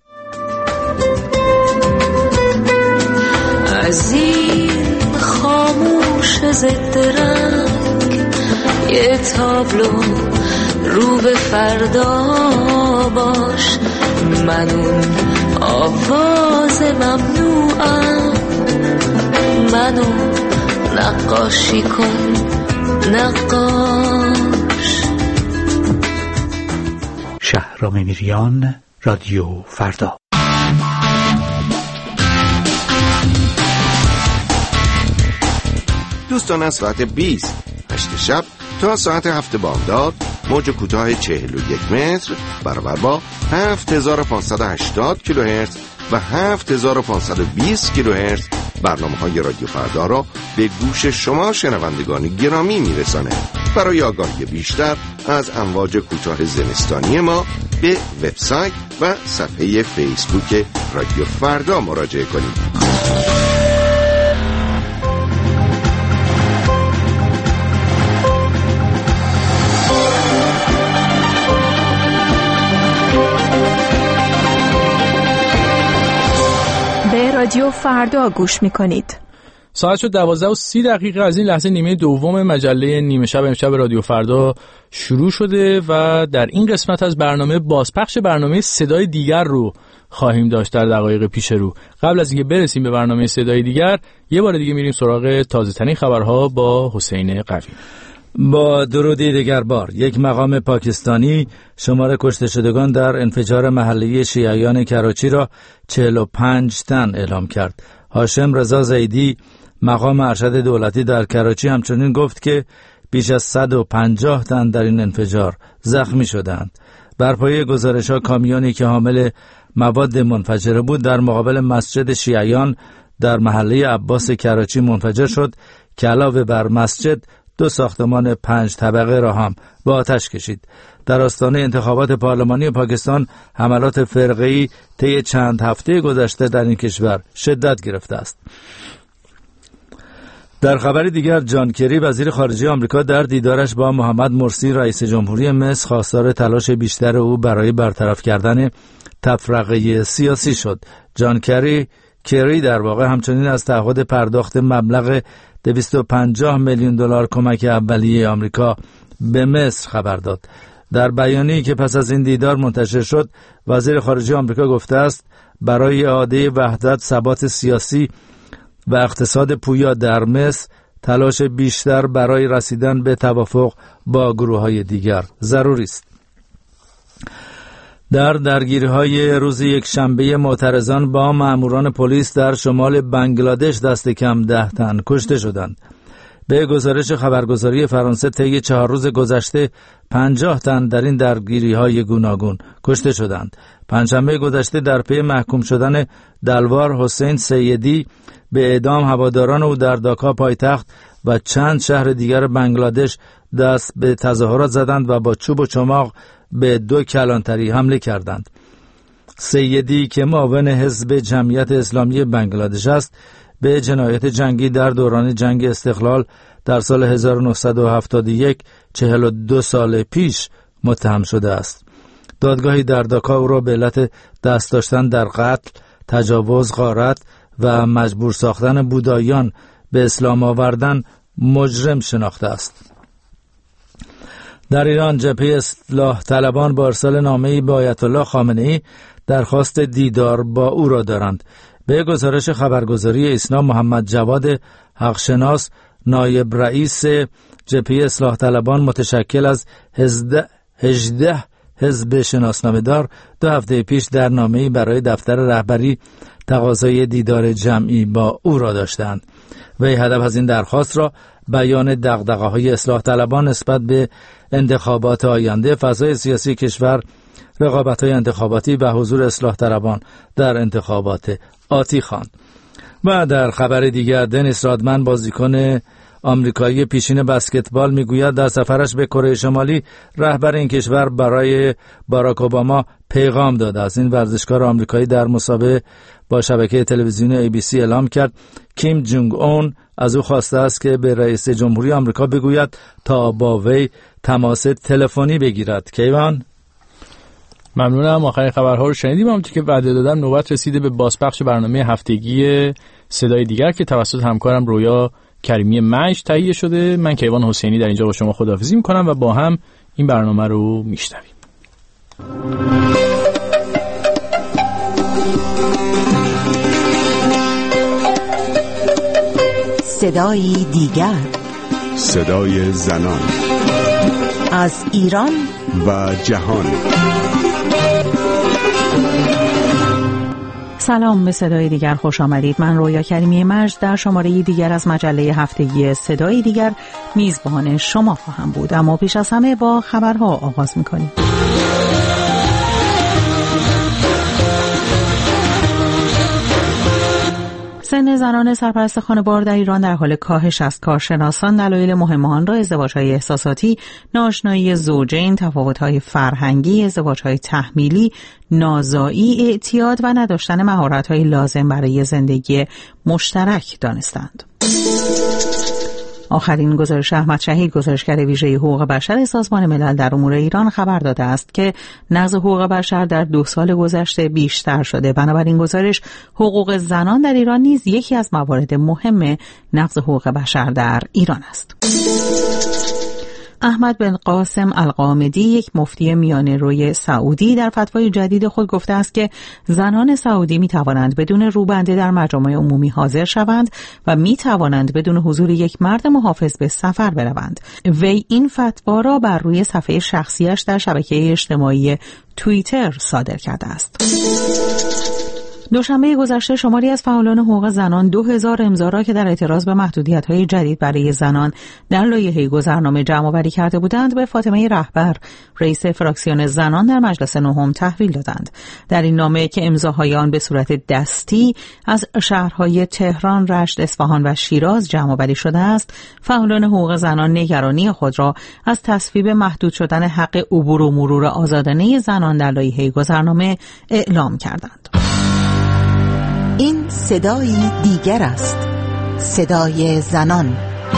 از این خاموش ضد رنگ یه تابلو رو به فردا باش، من اون آواز ممنوعم، منو نقاشی کن نقاش. شهرام میریان، رادیو فردا. دوستان، از ساعت بیست هشت شب تا ساعت هفت بامداد موج کوتاه چهل و یک متر برابر با هفت هزار و پانصد و هشتاد کیلوهرتز و هفت هزار و پانصد و بیست کیلوهرتز برنامه های رادیو فردا را به گوش شما شنوندگان گرامی میرسانه. برای آگاهی بیشتر از امواج کوتاه زمستانی ما به وبسایت و صفحه فیسبوک رادیو فردا مراجعه کنید. به رادیو فردا گوش میکنید. ساعت شد دوازده و سی دقیقه. از این لحظه نیمه دوم مجله نیمه شب امشب رادیو فردا شروع شده و در این قسمت از برنامه بازپخش برنامه صدای دیگر رو خواهیم داشت در دقایق پیش رو. قبل از اینکه برسیم به برنامه صدای دیگر، یه بار دیگه میریم سراغ تازه ترین خبرها با حسین قوی. با درودی دیگر بار، یک مقام پاکستانی شمار کشته شدگان در انفجار محلی شیعیان کراچی را چهل و پنج تن اعلام کرد. هاشم رضا زیدی مقام ارشد دولتی در کراچی همچنین گفت که بیش از صد و پنجاه تن در این انفجار زخمی شدند. بر پایه گزارش‌ها کامیونی که حامل مواد منفجره بود در مقابل مسجد شیعیان در محله عباس کراچی منفجر شد که علاوه بر مسجد دو ساختمان پنج طبقه را هم با آتش کشید. در آستانه انتخابات پارلمانی پاکستان حملات فرقه‌ای طی چند هفته گذشته در این کشور شدت گرفته است. در خبر دیگر، جان کری وزیر خارجه آمریکا در دیدارش با محمد مرسی رئیس جمهوری مصر خواستار تلاش بیشتر او برای برطرف کردن تفرقه سیاسی شد. جان کری کری در واقع همچنین از تعهد پرداخت مبلغ دویست و پنجاه میلیون دلار کمک اولیه آمریکا به مصر خبر داد. در بیانیه‌ای که پس از این دیدار منتشر شد، وزیر خارجه آمریکا گفته است برای اعاده وحدت، ثبات سیاسی و اقتصاد پویا در مصر تلاش بیشتر برای رسیدن به توافق با گروه‌های دیگر ضروری است. در درگیری‌های روز یک شنبه معترضان با ماموران پلیس در شمال بنگلادش دست کم ده تن کشته شدند. به گزارش خبرگزاری فرانسه طی چهار روز گذشته پنجاه تن در این درگیری‌های گوناگون کشته شدند. پنجشنبه گذشته در پی محکوم شدن دلوار حسین سیدی به اعدام هواداران او در داکا پایتخت و چند شهر دیگر بنگلادش دست به تظاهرات زدند و با چوب و چماق به دو کلانتری حمله کردند. سیدی که معاون حزب جمعیت اسلامی بنگلادش است، به جنایت جنگی در دوران جنگ استقلال در سال هزار و نهصد و هفتاد و یک، چهل و دو سال پیش متهم شده است. دادگاهی در داکا او را به علت دست داشتن در قتل، تجاوز، غارت و مجبور ساختن بودایان به اسلام آوردن مجرم شناخته است. در ایران، جبهه اصلاح طلبان با ارسال نامه‌ای به آیت الله خامنه‌ای درخواست دیدار با او را دارند. به گزارش خبرگزاری ایسنا، محمد جواد حقشناس نایب رئیس جبهه اصلاح طلبان متشکل از هجده حزب شناسنامه‌دار دو هفته پیش در نامه‌ای برای دفتر رهبری تقاضای دیدار جمعی با او را داشتند. وی هدف از این درخواست را بیان دغدغه‌های اصلاح طلبان نسبت به انتخابات آینده، فضای سیاسی کشور، رقابت‌های انتخاباتی و حضور اصلاح طلبان در انتخابات آتی خواند. و در خبر دیگر، دنیس رادمن بازیکن آمریکایی پیشین بسکتبال میگوید در سفرش به کره شمالی رهبر این کشور برای باراک اوباما پیغام داده است. این ورزشکار آمریکایی در مسابقه با شبکه تلویزیونی ای بی سی اعلام کرد کیم جونگ اون از او خواسته است که به رئیس جمهوری آمریکا بگوید تا با وی تماس تلفنی بگیرد. کیوان، ممنونم. آخرین خبرها رو شنیدیم. همونطور که وعده دادم نوبت رسیده به بازپخش برنامه هفتگی صدای دیگر که توسط همکارم رویا کریمی مجد تهیه شده. من کیوان حسینی در اینجا با شما خداحافظی میکنم و با هم این برنامه رو میشنویم. صدای دیگر، صدای زنان از ایران و جهان. سلام، به صدای دیگر خوش آمدید. من رویا کریمی مجد در شماره دیگر از مجله هفتگی صدای دیگر میزبان شما خواهم بود. اما پیش از همه با خبرها آغاز می‌کنیم. سن زنان سرپرست خانوار در ایران در حال کاهش است. کارشناسان دلایل مهم آن را ازدواج‌های احساساتی، ناآشنایی زوجین، تفاوت‌های فرهنگی، ازدواج‌های تحمیلی، نازایی، اعتیاد و نداشتن مهارت‌های لازم برای زندگی مشترک دانستند. آخرین گزارش احمد شهید، گزارشگر ویژه حقوق بشر سازمان ملل در امور ایران، خبر داده است که نقض حقوق بشر در دو سال گذشته بیشتر شده. بنابراین گزارش حقوق زنان در ایران نیز یکی از موارد مهم نقض حقوق بشر در ایران است. احمد بن قاسم القامدی، یک مفتی میانه روی سعودی، در فتوای جدید خود گفته است که زنان سعودی می توانند بدون روبنده در مجامع عمومی حاضر شوند و می توانند بدون حضور یک مرد محافظ به سفر بروند. وی این فتوا را بر روی صفحه شخصیش در شبکه اجتماعی توییتر صادر کرده است. دوشنبه گذشته شماری از فعالان حقوق زنان دو هزار امضا را که در اعتراض به محدودیت‌های جدید برای زنان در لایحه گذرنامه جمع‌آوری کرده بودند به فاطمه رهبر، رئیس فراکسیون زنان در مجلس نهم، تحویل دادند. در این نامه که امضاهای آن به صورت دستی از شهرهای تهران، رشت، اصفهان و شیراز جمع‌آوری شده است، فعالان حقوق زنان نگرانی خود را از تصویب محدود شدن حق عبور و مرور آزادانه زنان در لایحه گذرنامه اعلام کردند. این صدای دیگر است، صدای زنان.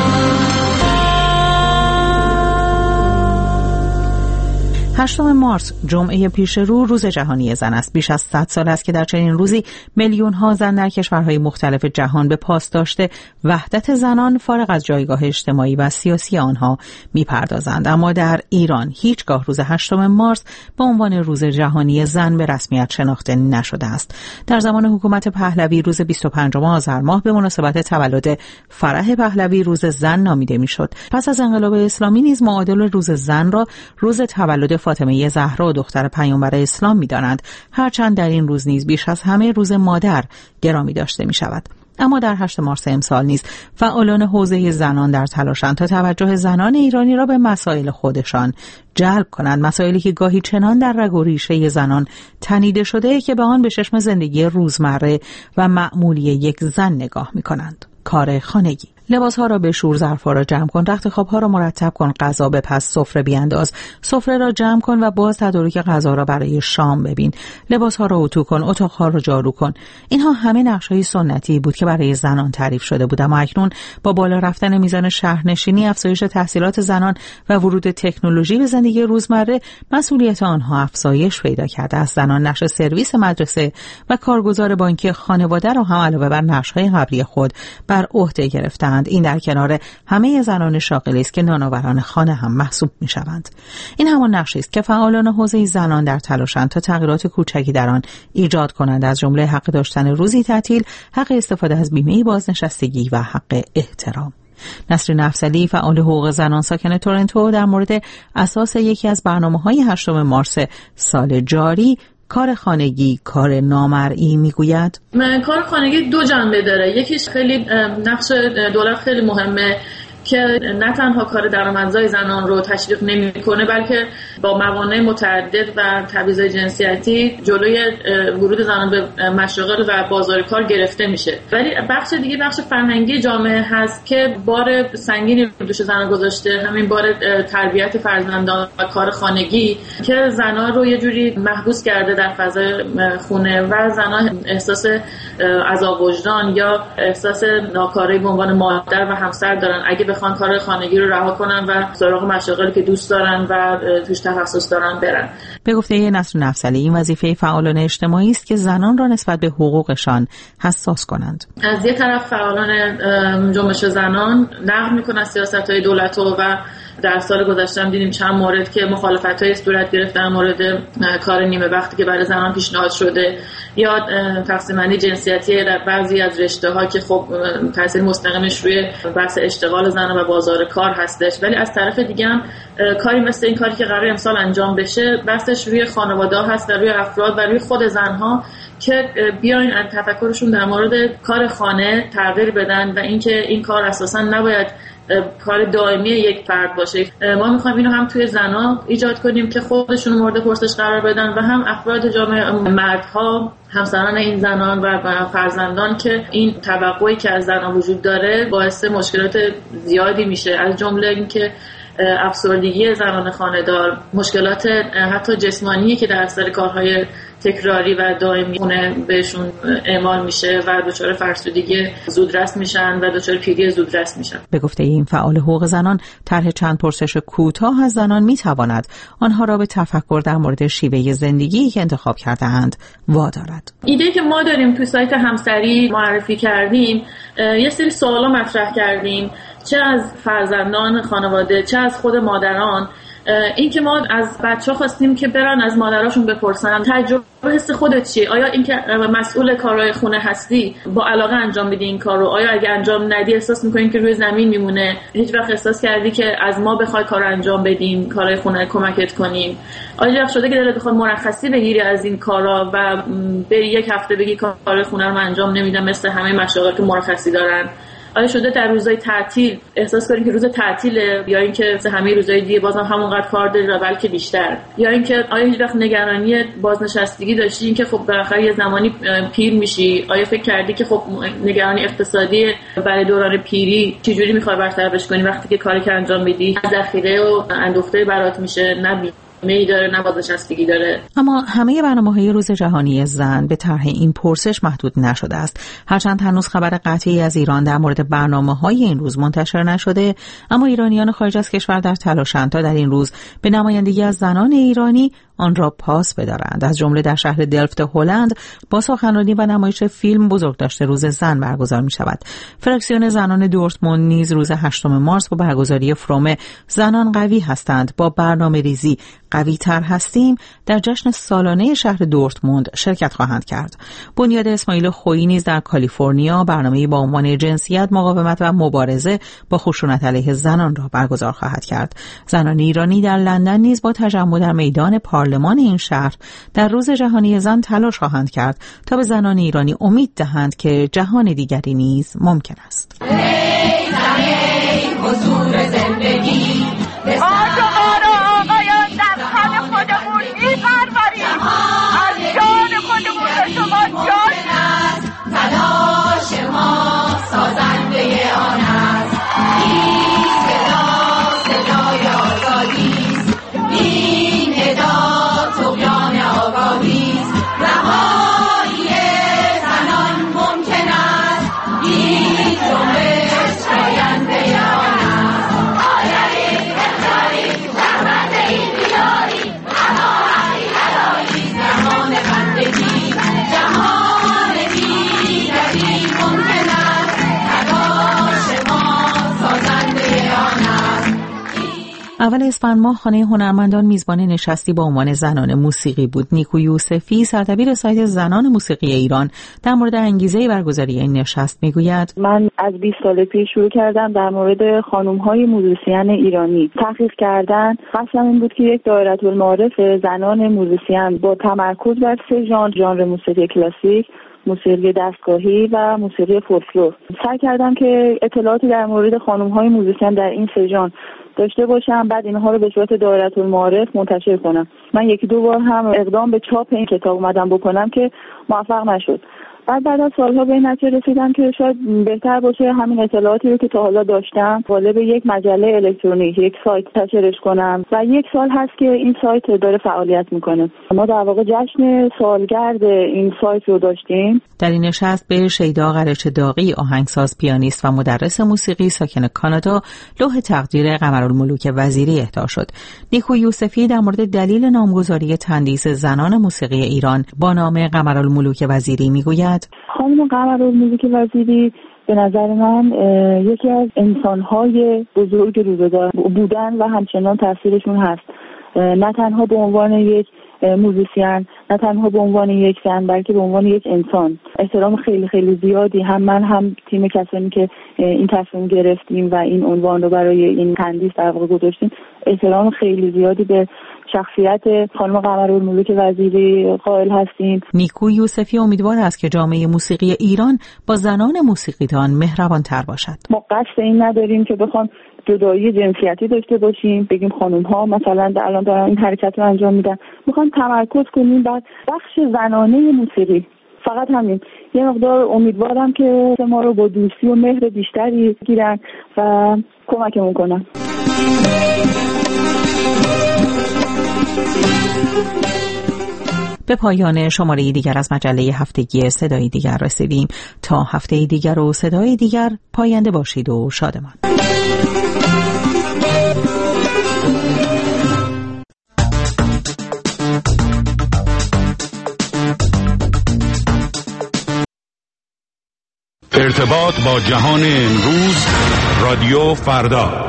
هشتم مارس، جمعه پیش رو، روز جهانی زن است. بیش از صد سال است که در چنین روزی میلیون ها زن در کشورهای مختلف جهان به پاسداشت وحدت زنان فارغ از جایگاه اجتماعی و سیاسی آنها میپردازند. اما در ایران هیچگاه روز هشتم مارس به عنوان روز جهانی زن به رسمیت شناخته نشده است. در زمان حکومت پهلوی روز بیست و پنجم آذر ماه به مناسبت تولد فرح پهلوی روز زن نامیده میشد. پس از انقلاب اسلامی نیز معادل روز زن را روز تولد فاطمه زهرا دختر پیامبر اسلام می‌دانند، هرچند در این روز نیز بیش از همه روز مادر گرامی داشته می‌شود. اما در هشتم مارس امسال نیز فعالان حوزه زنان در تلاشند تا توجه زنان ایرانی را به مسائل خودشان جلب کنند، مسائلی که گاهی چنان در رگ و ریشه زنان تنیده شده که به آن به چشم زندگی روزمره و معمولی یک زن نگاه می‌کنند. کار خانگی: لباس‌ها را بشور، ظرف‌ها را جمع کن، رخت خواب‌ها را مرتب کن، غذا بپز، سفره بیانداز، سفره را جمع کن و باز تدارک غذا را برای شام ببین، لباس‌ها را اتو کن، اتاق‌ها را جارو کن. اینها همه نقش‌های سنتی بود که برای زنان تعریف شده بود، اما اکنون با بالا رفتن میزان شهرنشینی، افزایش تحصیلات زنان و ورود تکنولوژی به زندگی روزمره، مسئولیت آنها افزایش پیدا کرده است. زنان نقش سرویس مدرسه و کارگزار بانکی خانواده را هم علاوه بر نقش‌های قبلی خود بر عهده گرفتند. این در کنار همه زنان شاغلی است که نانآوران خانه هم محسوب می‌شوند. این همان نقشی است که فعالان حوزه زنان در تلاشند تا تغییرات کوچکی در آن ایجاد کنند، از جمله حق داشتن روزی تعطیل، حق استفاده از بیمه بازنشستگی و حق احترام. نسرین افضلی، فعال حقوق زنان ساکن تورنتو، در مورد اساس یکی از برنامه‌های هشتم مارس سال جاری، کار خانگی کار نامرئی، میگوید کار خانگی دو جنبه داره. یکیش خیلی نقش دولت خیلی مهمه که نه تنها کار درآمدزای زنان رو تشویق نمی‌کنه، بلکه با موانع متعدد و تبعیض‌های جنسیتی جلوی ورود زنان به مشاغل و بازار کار گرفته میشه. ولی بخش دیگه بخش فرهنگی جامعه هست که بار سنگینی رو دوش زنان گذاشته، همین بار تربیت فرزندان و کار خانگی که زنان رو یه جوری محبوس کرده در فضای خونه و زنان احساس عذاب وجدان یا احساس ناکاری به عنوان مادر و همسر دارن اگه بخوان کار خانگی رو رها کنن و سراغ مشاغلی که دوست دارن و توش تخصص دارن برن. به گفته نسرین افضلی، این وظیفه فعالان اجتماعی است که زنان را نسبت به حقوقشان حساس کنند. از یک طرف فعالان جنبش زنان نقد میکنن سیاست‌های دولت و در سال گذشته هم دیدیم چند مورد که مخالفت‌های صورت گرفت در مورد کار نیمه وقتی که برای زنان پیشنهاد شده یا تقسیم بندی جنسیتی در بعضی از رشته‌ها که خب تاثیر مستقیمش روی بحث اشتغال زنان و بازار کار هستش. ولی از طرف دیگه هم کاری مثل این کاری که قرار امسال انجام بشه بحثش روی خانواده‌ها هست و روی افراد و روی خود زن‌ها که بیاین از تفکرشون در مورد کار خانه تغییر بدن و اینکه این کار اساساً نباید کار دائمی یک فرد باشه. ما میخوایم اینو هم توی زنان ایجاد کنیم که خودشون مورد پرسش قرار بدن و هم افراد جامعه، مردها، همسران این زنان و فرزندان که این توقعی که از زنان وجود داره باعث مشکلات زیادی میشه، از جمله اینکه افسردگی زنان خانه‌دار، مشکلات حتی جسمانی که در اثر کارهای تکراری و دائمی خونه بهشون اعمال میشه و دچار فرسودگی زودرس میشن و دچار پیری زودرس میشن. به گفته این فعال حقوق زنان، طرح چند پرسش کوتاه از زنان میتواند آنها را به تفکر در مورد شیوه زندگی که انتخاب کرده‌اند وادارد. ایده که ما داریم تو سایت همسری معرفی کردیم، یه سری سوالا مطرح کردیم، چه از فرزندان خانواده چه از خود مادران. این که ما از بچه‌ها خواستیم که برن از مادراشون بپرسن تجربه حس خودت چیه، آیا این که مسئول کارهای خونه هستی با علاقه انجام میدی این کارو، آیا اگه انجام ندی احساس میکنی که روی زمین میمونه، هیچ وقت احساس کردی که از ما بخوای کار انجام بدیم، کارهای خونه کمکت کنیم، آیا وقت شده که دلت بخواد مرخصی بگیری از این کارا و بری یک هفته بگی کار خونه رو انجام نمیدم مثل همه مشاغل که مرخصی دارن، آیا شده در روزهای تعطیل احساس کنی که روز تعطیله یا اینکه مثل همه روزهای دیگه بازم همونقدر کار داری و بلکه بیشتر، یا اینکه آیا هیچ وقت نگرانی بازنشستگی داشتی، اینکه خب بالاخره یه زمانی پیر میشی، آیا فکر کردی که خب نگرانی اقتصادی برای دوران پیری چجوری میخوای برطرفش کنی وقتی که کاری که انجام میدی ذخیره و اندوخته برات میشه، نه می داره نه بازنشستگی داره. اما همه برنامه‌های روز جهانی زن به طرح این پرسش محدود نشده است. هرچند هنوز خبر قطعی از ایران در مورد برنامه‌های این روز منتشر نشده، اما ایرانیان خارج از کشور در تلاشند تا در این روز به نمایندگی از زنان ایرانی آن را پاس بدارند. از جمله در شهر دلفت هلند با سخنرانی و نمایش فیلم بزرگداشت روز زن برگزار می شود. فراکسیون زنان دورتموند نیز روز هشتم مارس با برگزاری فروم زنان قوی هستند با برنامه ریزی قوی تر هستیم در جشن سالانه شهر دورتموند شرکت خواهند کرد. بنیاد اسماعیل خویی نیز در کالیفرنیا برنامه‌ای با عنوان جنسیت، مقاومت و مبارزه با خشونت علیه زنان را برگزار خواهد کرد. زنان ایرانی در لندن نیز با تجمع در میدان پارلمان این شهر در روز جهانی زن تلاش خواهند کرد تا به زنان ایرانی امید دهند که جهان دیگری نیز ممکن است. ای زن ای حضور زندگی تلاش ما سازنده آن است، این صدا صدای آزادیست، این ندا طغیان آگاهیست، رهایی زنان ممکن است، این جنبش پاینده آن است. آیدی بخداری رحمت این بیداری، اما حقی علایی زمان بندگی، جهان اول اسفند ماه خانه هنرمندان میزبان نشستی با عنوان زنان موسیقی بود. نیکو یوسفی، سردبیر سایت زنان موسیقی ایران، در مورد انگیزه برگزاری این نشست میگوید: من از بیست سال پیش شروع کردم در مورد خانم‌های موزیسین ایرانی تحقیق کردن. قصدم این بود که یک دایره‌المعارف زنان موزیسین با تمرکز بر سه ژانر، ژانر موسیقی کلاسیک، موسیقی دستگاهی و موسیقی فولکلور، سعی کردم که اطلاعاتی در مورد خانم‌های موزیسین در این سه ژانر داشته باشم، بعد اینها رو به صورت دایره‌المعارف منتشر کنم. من یکی دو بار هم اقدام به چاپ این کتاب اومدم بکنم که موفق نشد. بعد بعد از سالها به این نتیجه رسیدم که شاید بهتر باشه همین اطلاعاتی رو که تا حالا داشتم قالب یک مجله الکترونیک، یک سایت منتشرش کنم و یک سال هست که این سایت داره فعالیت میکنه. ما در واقع جشن سالگرد این سایت رو داشتیم. در این نشست به شیدا قرچ داغی، آهنگساز، پیانیست و مدرس موسیقی ساکن کانادا، لوح تقدیر قمرالملوک وزیری اهدا شد. نیکو یوسفی در مورد دلیل نامگذاری تندیس زنان موسیقی ایران با نام قمرالملوک وزیری میگوید: خانم قمرالملوک وزیری به نظر من یکی از انسان‌های بزرگ روزگار بودن و همچنان تاثیرشون هست، نه تنها به عنوان یک موزیسین، نه تنها به عنوان یک زن، بلکه به عنوان یک انسان. احترام خیلی خیلی زیادی هم من هم تیم کسانی که این تصمیم گرفتیم و این عنوان رو برای این تندیس در واقع گذاشتیم، احترام خیلی زیادی به شخصیت خانم قمرالملوک وزیری قائل هستیم. نیکو یوسفی امیدوار است که جامعه موسیقی ایران با زنان موسیقیدان مهربان‌تر باشد. ما قصد این نداریم که بخوام جدایی جنسیتی داشته باشیم، بگیم خانم ها مثلا الان دارن این حرکت رو انجام میدن. میخوام تمرکز کنیم بر بخش زنانه موسیقی، فقط همین. یه مقدار امیدوارم که ما رو با دوستی و مهر بیشتری گیرن و کمکمون کنن. به پایان شماره دیگر از مجله هفتگی صدای دیگر رسیدیم. تا هفته دیگر و صدای دیگر، پاینده باشید و شادمان. ارتباط با جهان امروز، رادیو فردا.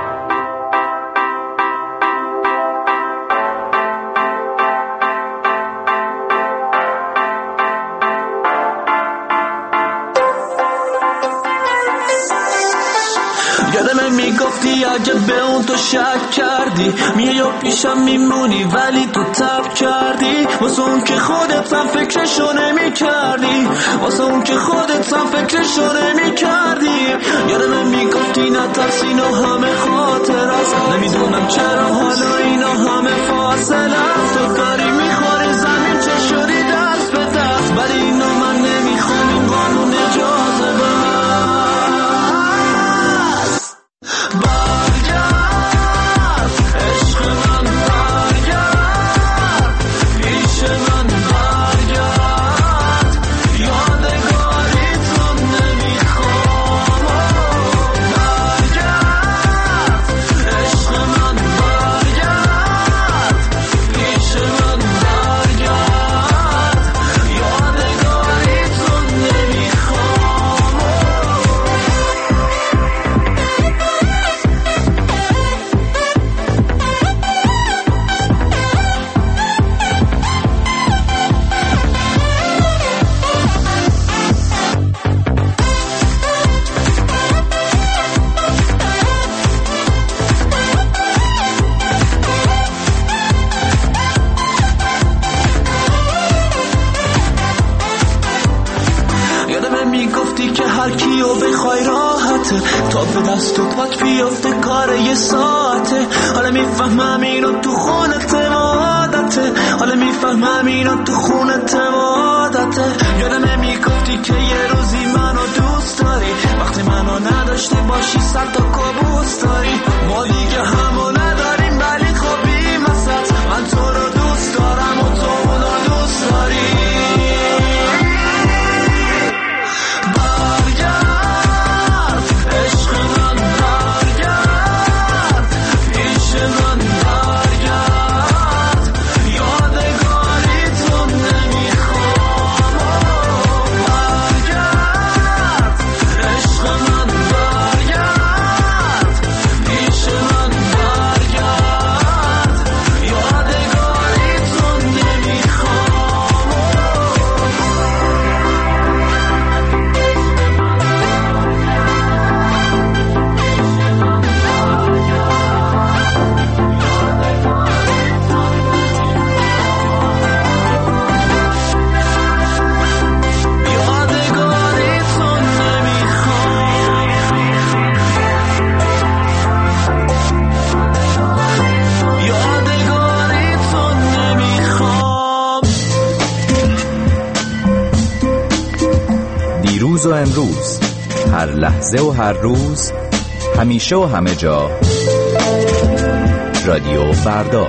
یادم میگفتی اگه به اون تو شک کردی میای و پیشم میمونی ولی تو تب کردی، واسه اون که خودت هم فکرشو نمی کردی، واسه اون که خودت هم فکرشو نمی کردی. یادم میگفتی نترس اینا همه خاطر است، نمیدونم چرا حالا اینا همه فاصله است. تو داری میخوری زمین چه شدی دست به دست، ولی اینا من نمیخوام، این قانون اجازه به من. تا به دست و پات بیافته کار یه ساعته، حالا میفهمم اینو تو خونت عادته، حالا میفهمم اینو تو خونت عادته. یادمه میگفتی که یه روزی منو دوست داری، وقتی منو نداشته باشی صد تا کابوس داری. ما دیگه همو نداریم ولی خب بی وسط، من تو رو دوست دارم و تو اونو دوست داری. دیروز و امروز، هر لحظه و هر روز، همیشه و همه جا، رادیو فردا.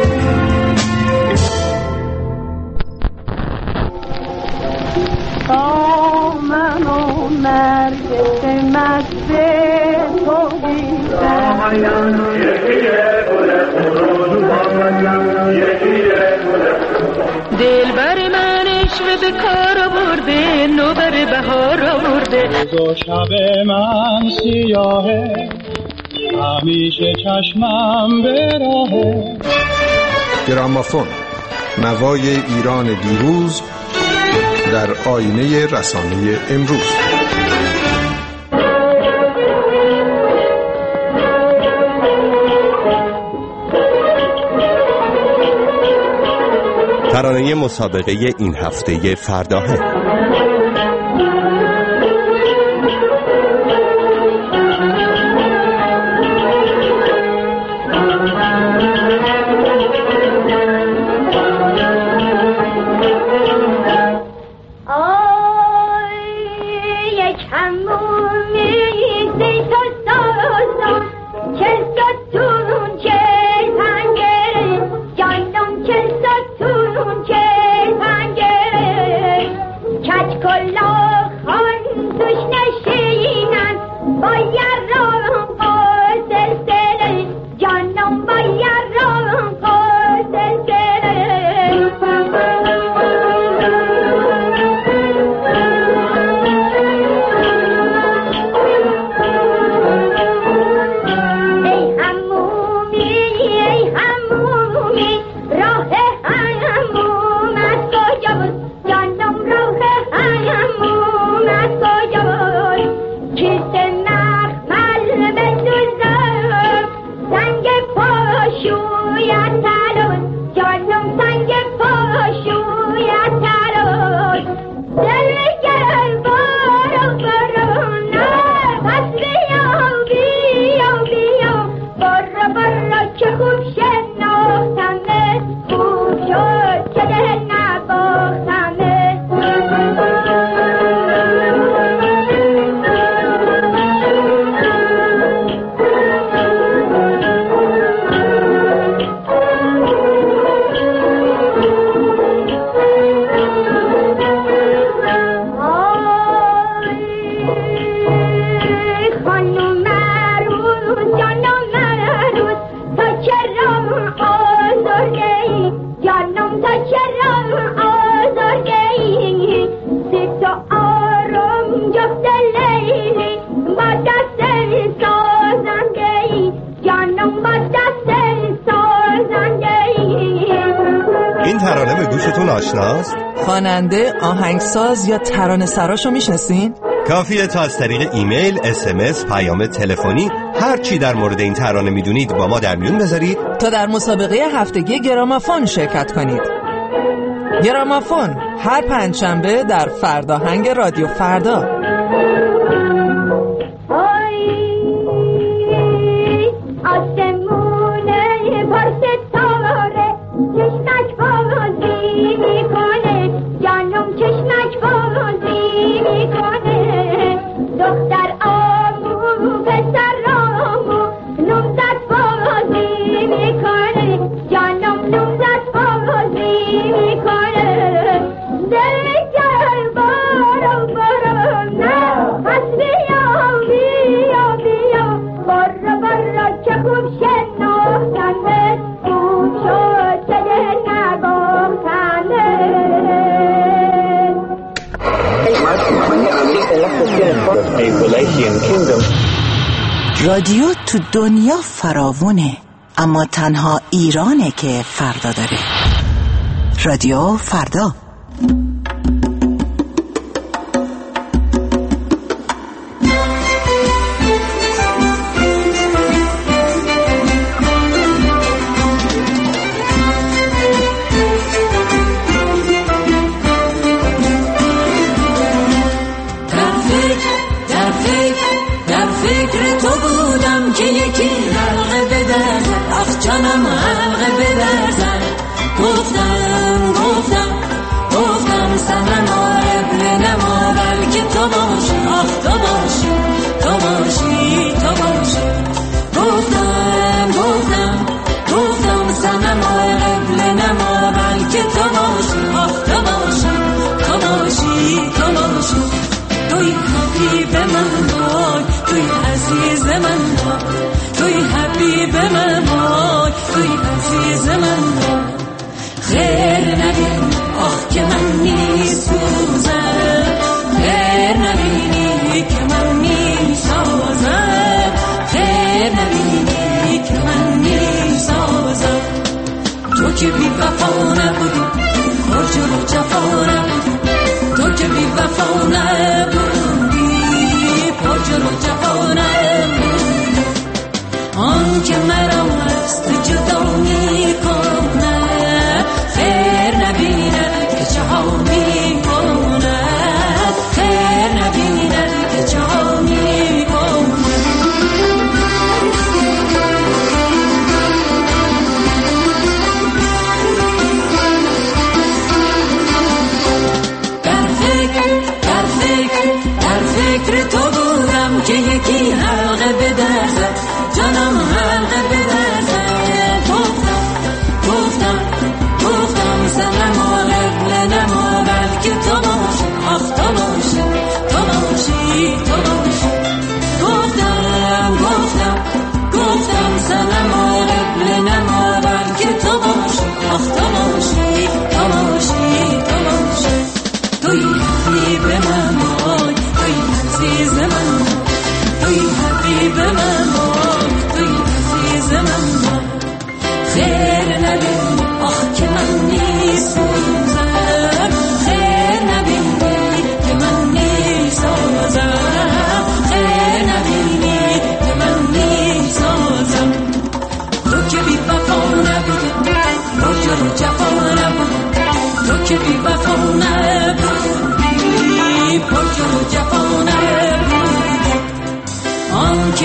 تا من و نرگس مست تو بیدم، دل بر من عشق به کار برده، نوبر بهار آورده. روز و شب من سیاهه، همیشه چشمم به راهه. گرامافون، نوای ایران دیروز در آینه رسانه امروز. ترانه مسابقه این هفته فرداهه. چه این ترانه به گوشتون آشناست؟ خواننده، آهنگساز یا ترانه سراشو میشناسین؟ کافیه تا از طریق ایمیل، اس ام اس، پیام تلفنی هر چی در مورد این ترانه میدونید با ما در میون بذارید تا در مسابقه هفتگی گرامافون شرکت کنید. گرامافون هر پنجشنبه در فرداهنگ رادیو فردا. رادیو تو دنیا فراوونه، اما تنها ایرانه که فردا داره. رادیو فردا. جانم حلقه به درزن گفتم گفتم گفتم سنما ابن نما بلکه تو باشی آخ تو باشی تو باشی تو باشی گفتم گفتم گفتم سنما ابن نما بلکه تو باشی آخ تو باشی تو باشی تو باشی توی حبیب من وای توی عزیز من وای توی حبیب من وای توی عزیز من وای خیر نبین آه که من میسوزم خیر نبینی که من میسازم خیر نبینی که من میسازم تو که بی وفا نبودی کجا رو جفا نبودی تو که بی وفا نبودی کجا رو جفا نبودی آن که مرا از تو جدا میکنه خیر نبینه که چه ها میکنه خیر نبینه که چه ها میکنه در فکر در فکر در فکر تو بودم که یکی حلقه به درزد جانم حلقه به درزد گفتم گفتم گفتم سلام و قبل نما بلکه تو باشی آخ تو باشی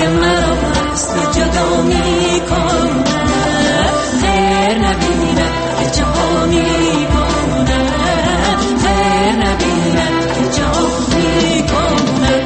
مرا از تو جدا میکنه، غیر نبینم که جا میکنه، غیر نبینم که جا میکنه.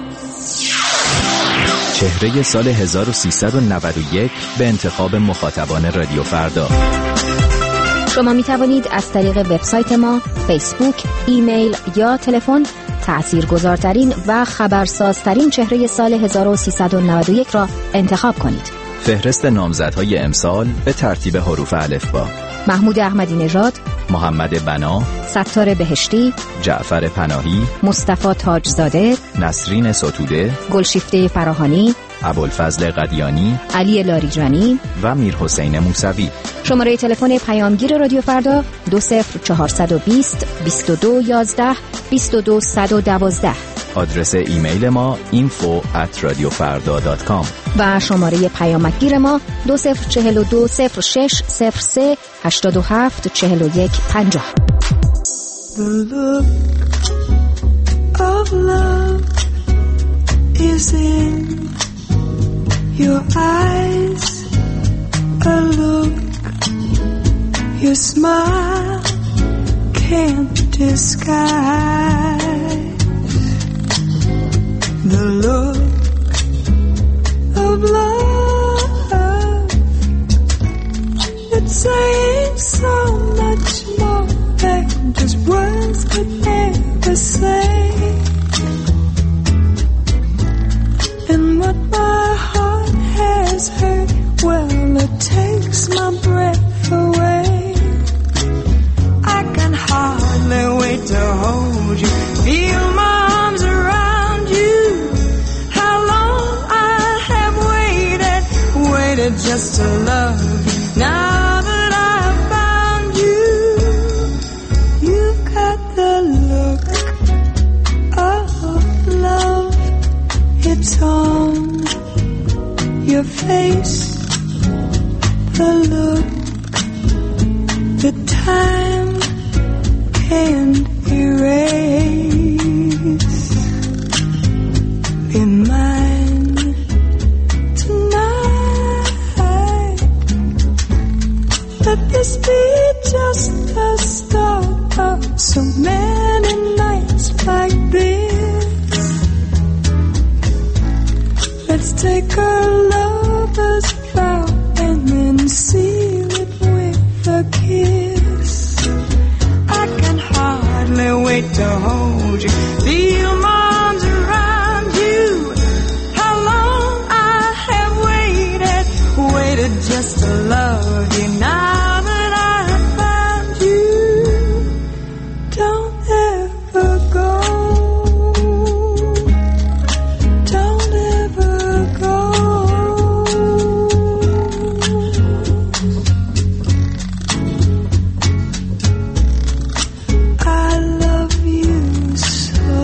چهره سال هزار و سیصد و نود و یک به انتخاب مخاطبان رادیو فردا. شما می توانید از طریق وبسایت ما، فیسبوک، ایمیل یا تلفن تأثیرگذارترین و خبرسازترین چهره سال هزار و سیصد و نود و یک را انتخاب کنید. فهرست نامزدهای امسال به ترتیب حروف الفبا: محمود احمدی نژاد، محمد بنا، ستار بهشتی، جعفر پناهی، مصطفی تاجزاده، نسرین ستوده، گلشیفته فراهانی، ابوالفضل قدیانی، علی لاریجانی و میر حسین موسوی. شماره تلفن پیامگیر رادیو فردا دو صفر چهارصد و بیست بیست و دو یازده بیست و دو صد و دوازده. آدرس ایمیل ما اینفو ات رادیو فردا دات کام و شماره پیامکگیر ما دو صفر چهل و دو صفر شش صفر سه هشتاد و هفت چهل و یک پنجاه. The look of love is in your eyes, a look your smile can't disguise. The look of love, it's saying so much more than just words could ever say. And what my heart has heard, well, it takes my breath away. I can hardly wait to hold you, feel my arms around you. How long I have waited, waited just to love you. Now that I've found you, you've got the look of love. It's on your face, the look that time can't erase. Be mine tonight. Let this be just the start of so many nights like this. Let's take our lover's vow and then seal it with a kiss. I can hardly wait to hold you, feel my arms around you. How long I have waited, waited just to love you. Now that I have found you, don't ever go. Don't ever go. I love you so.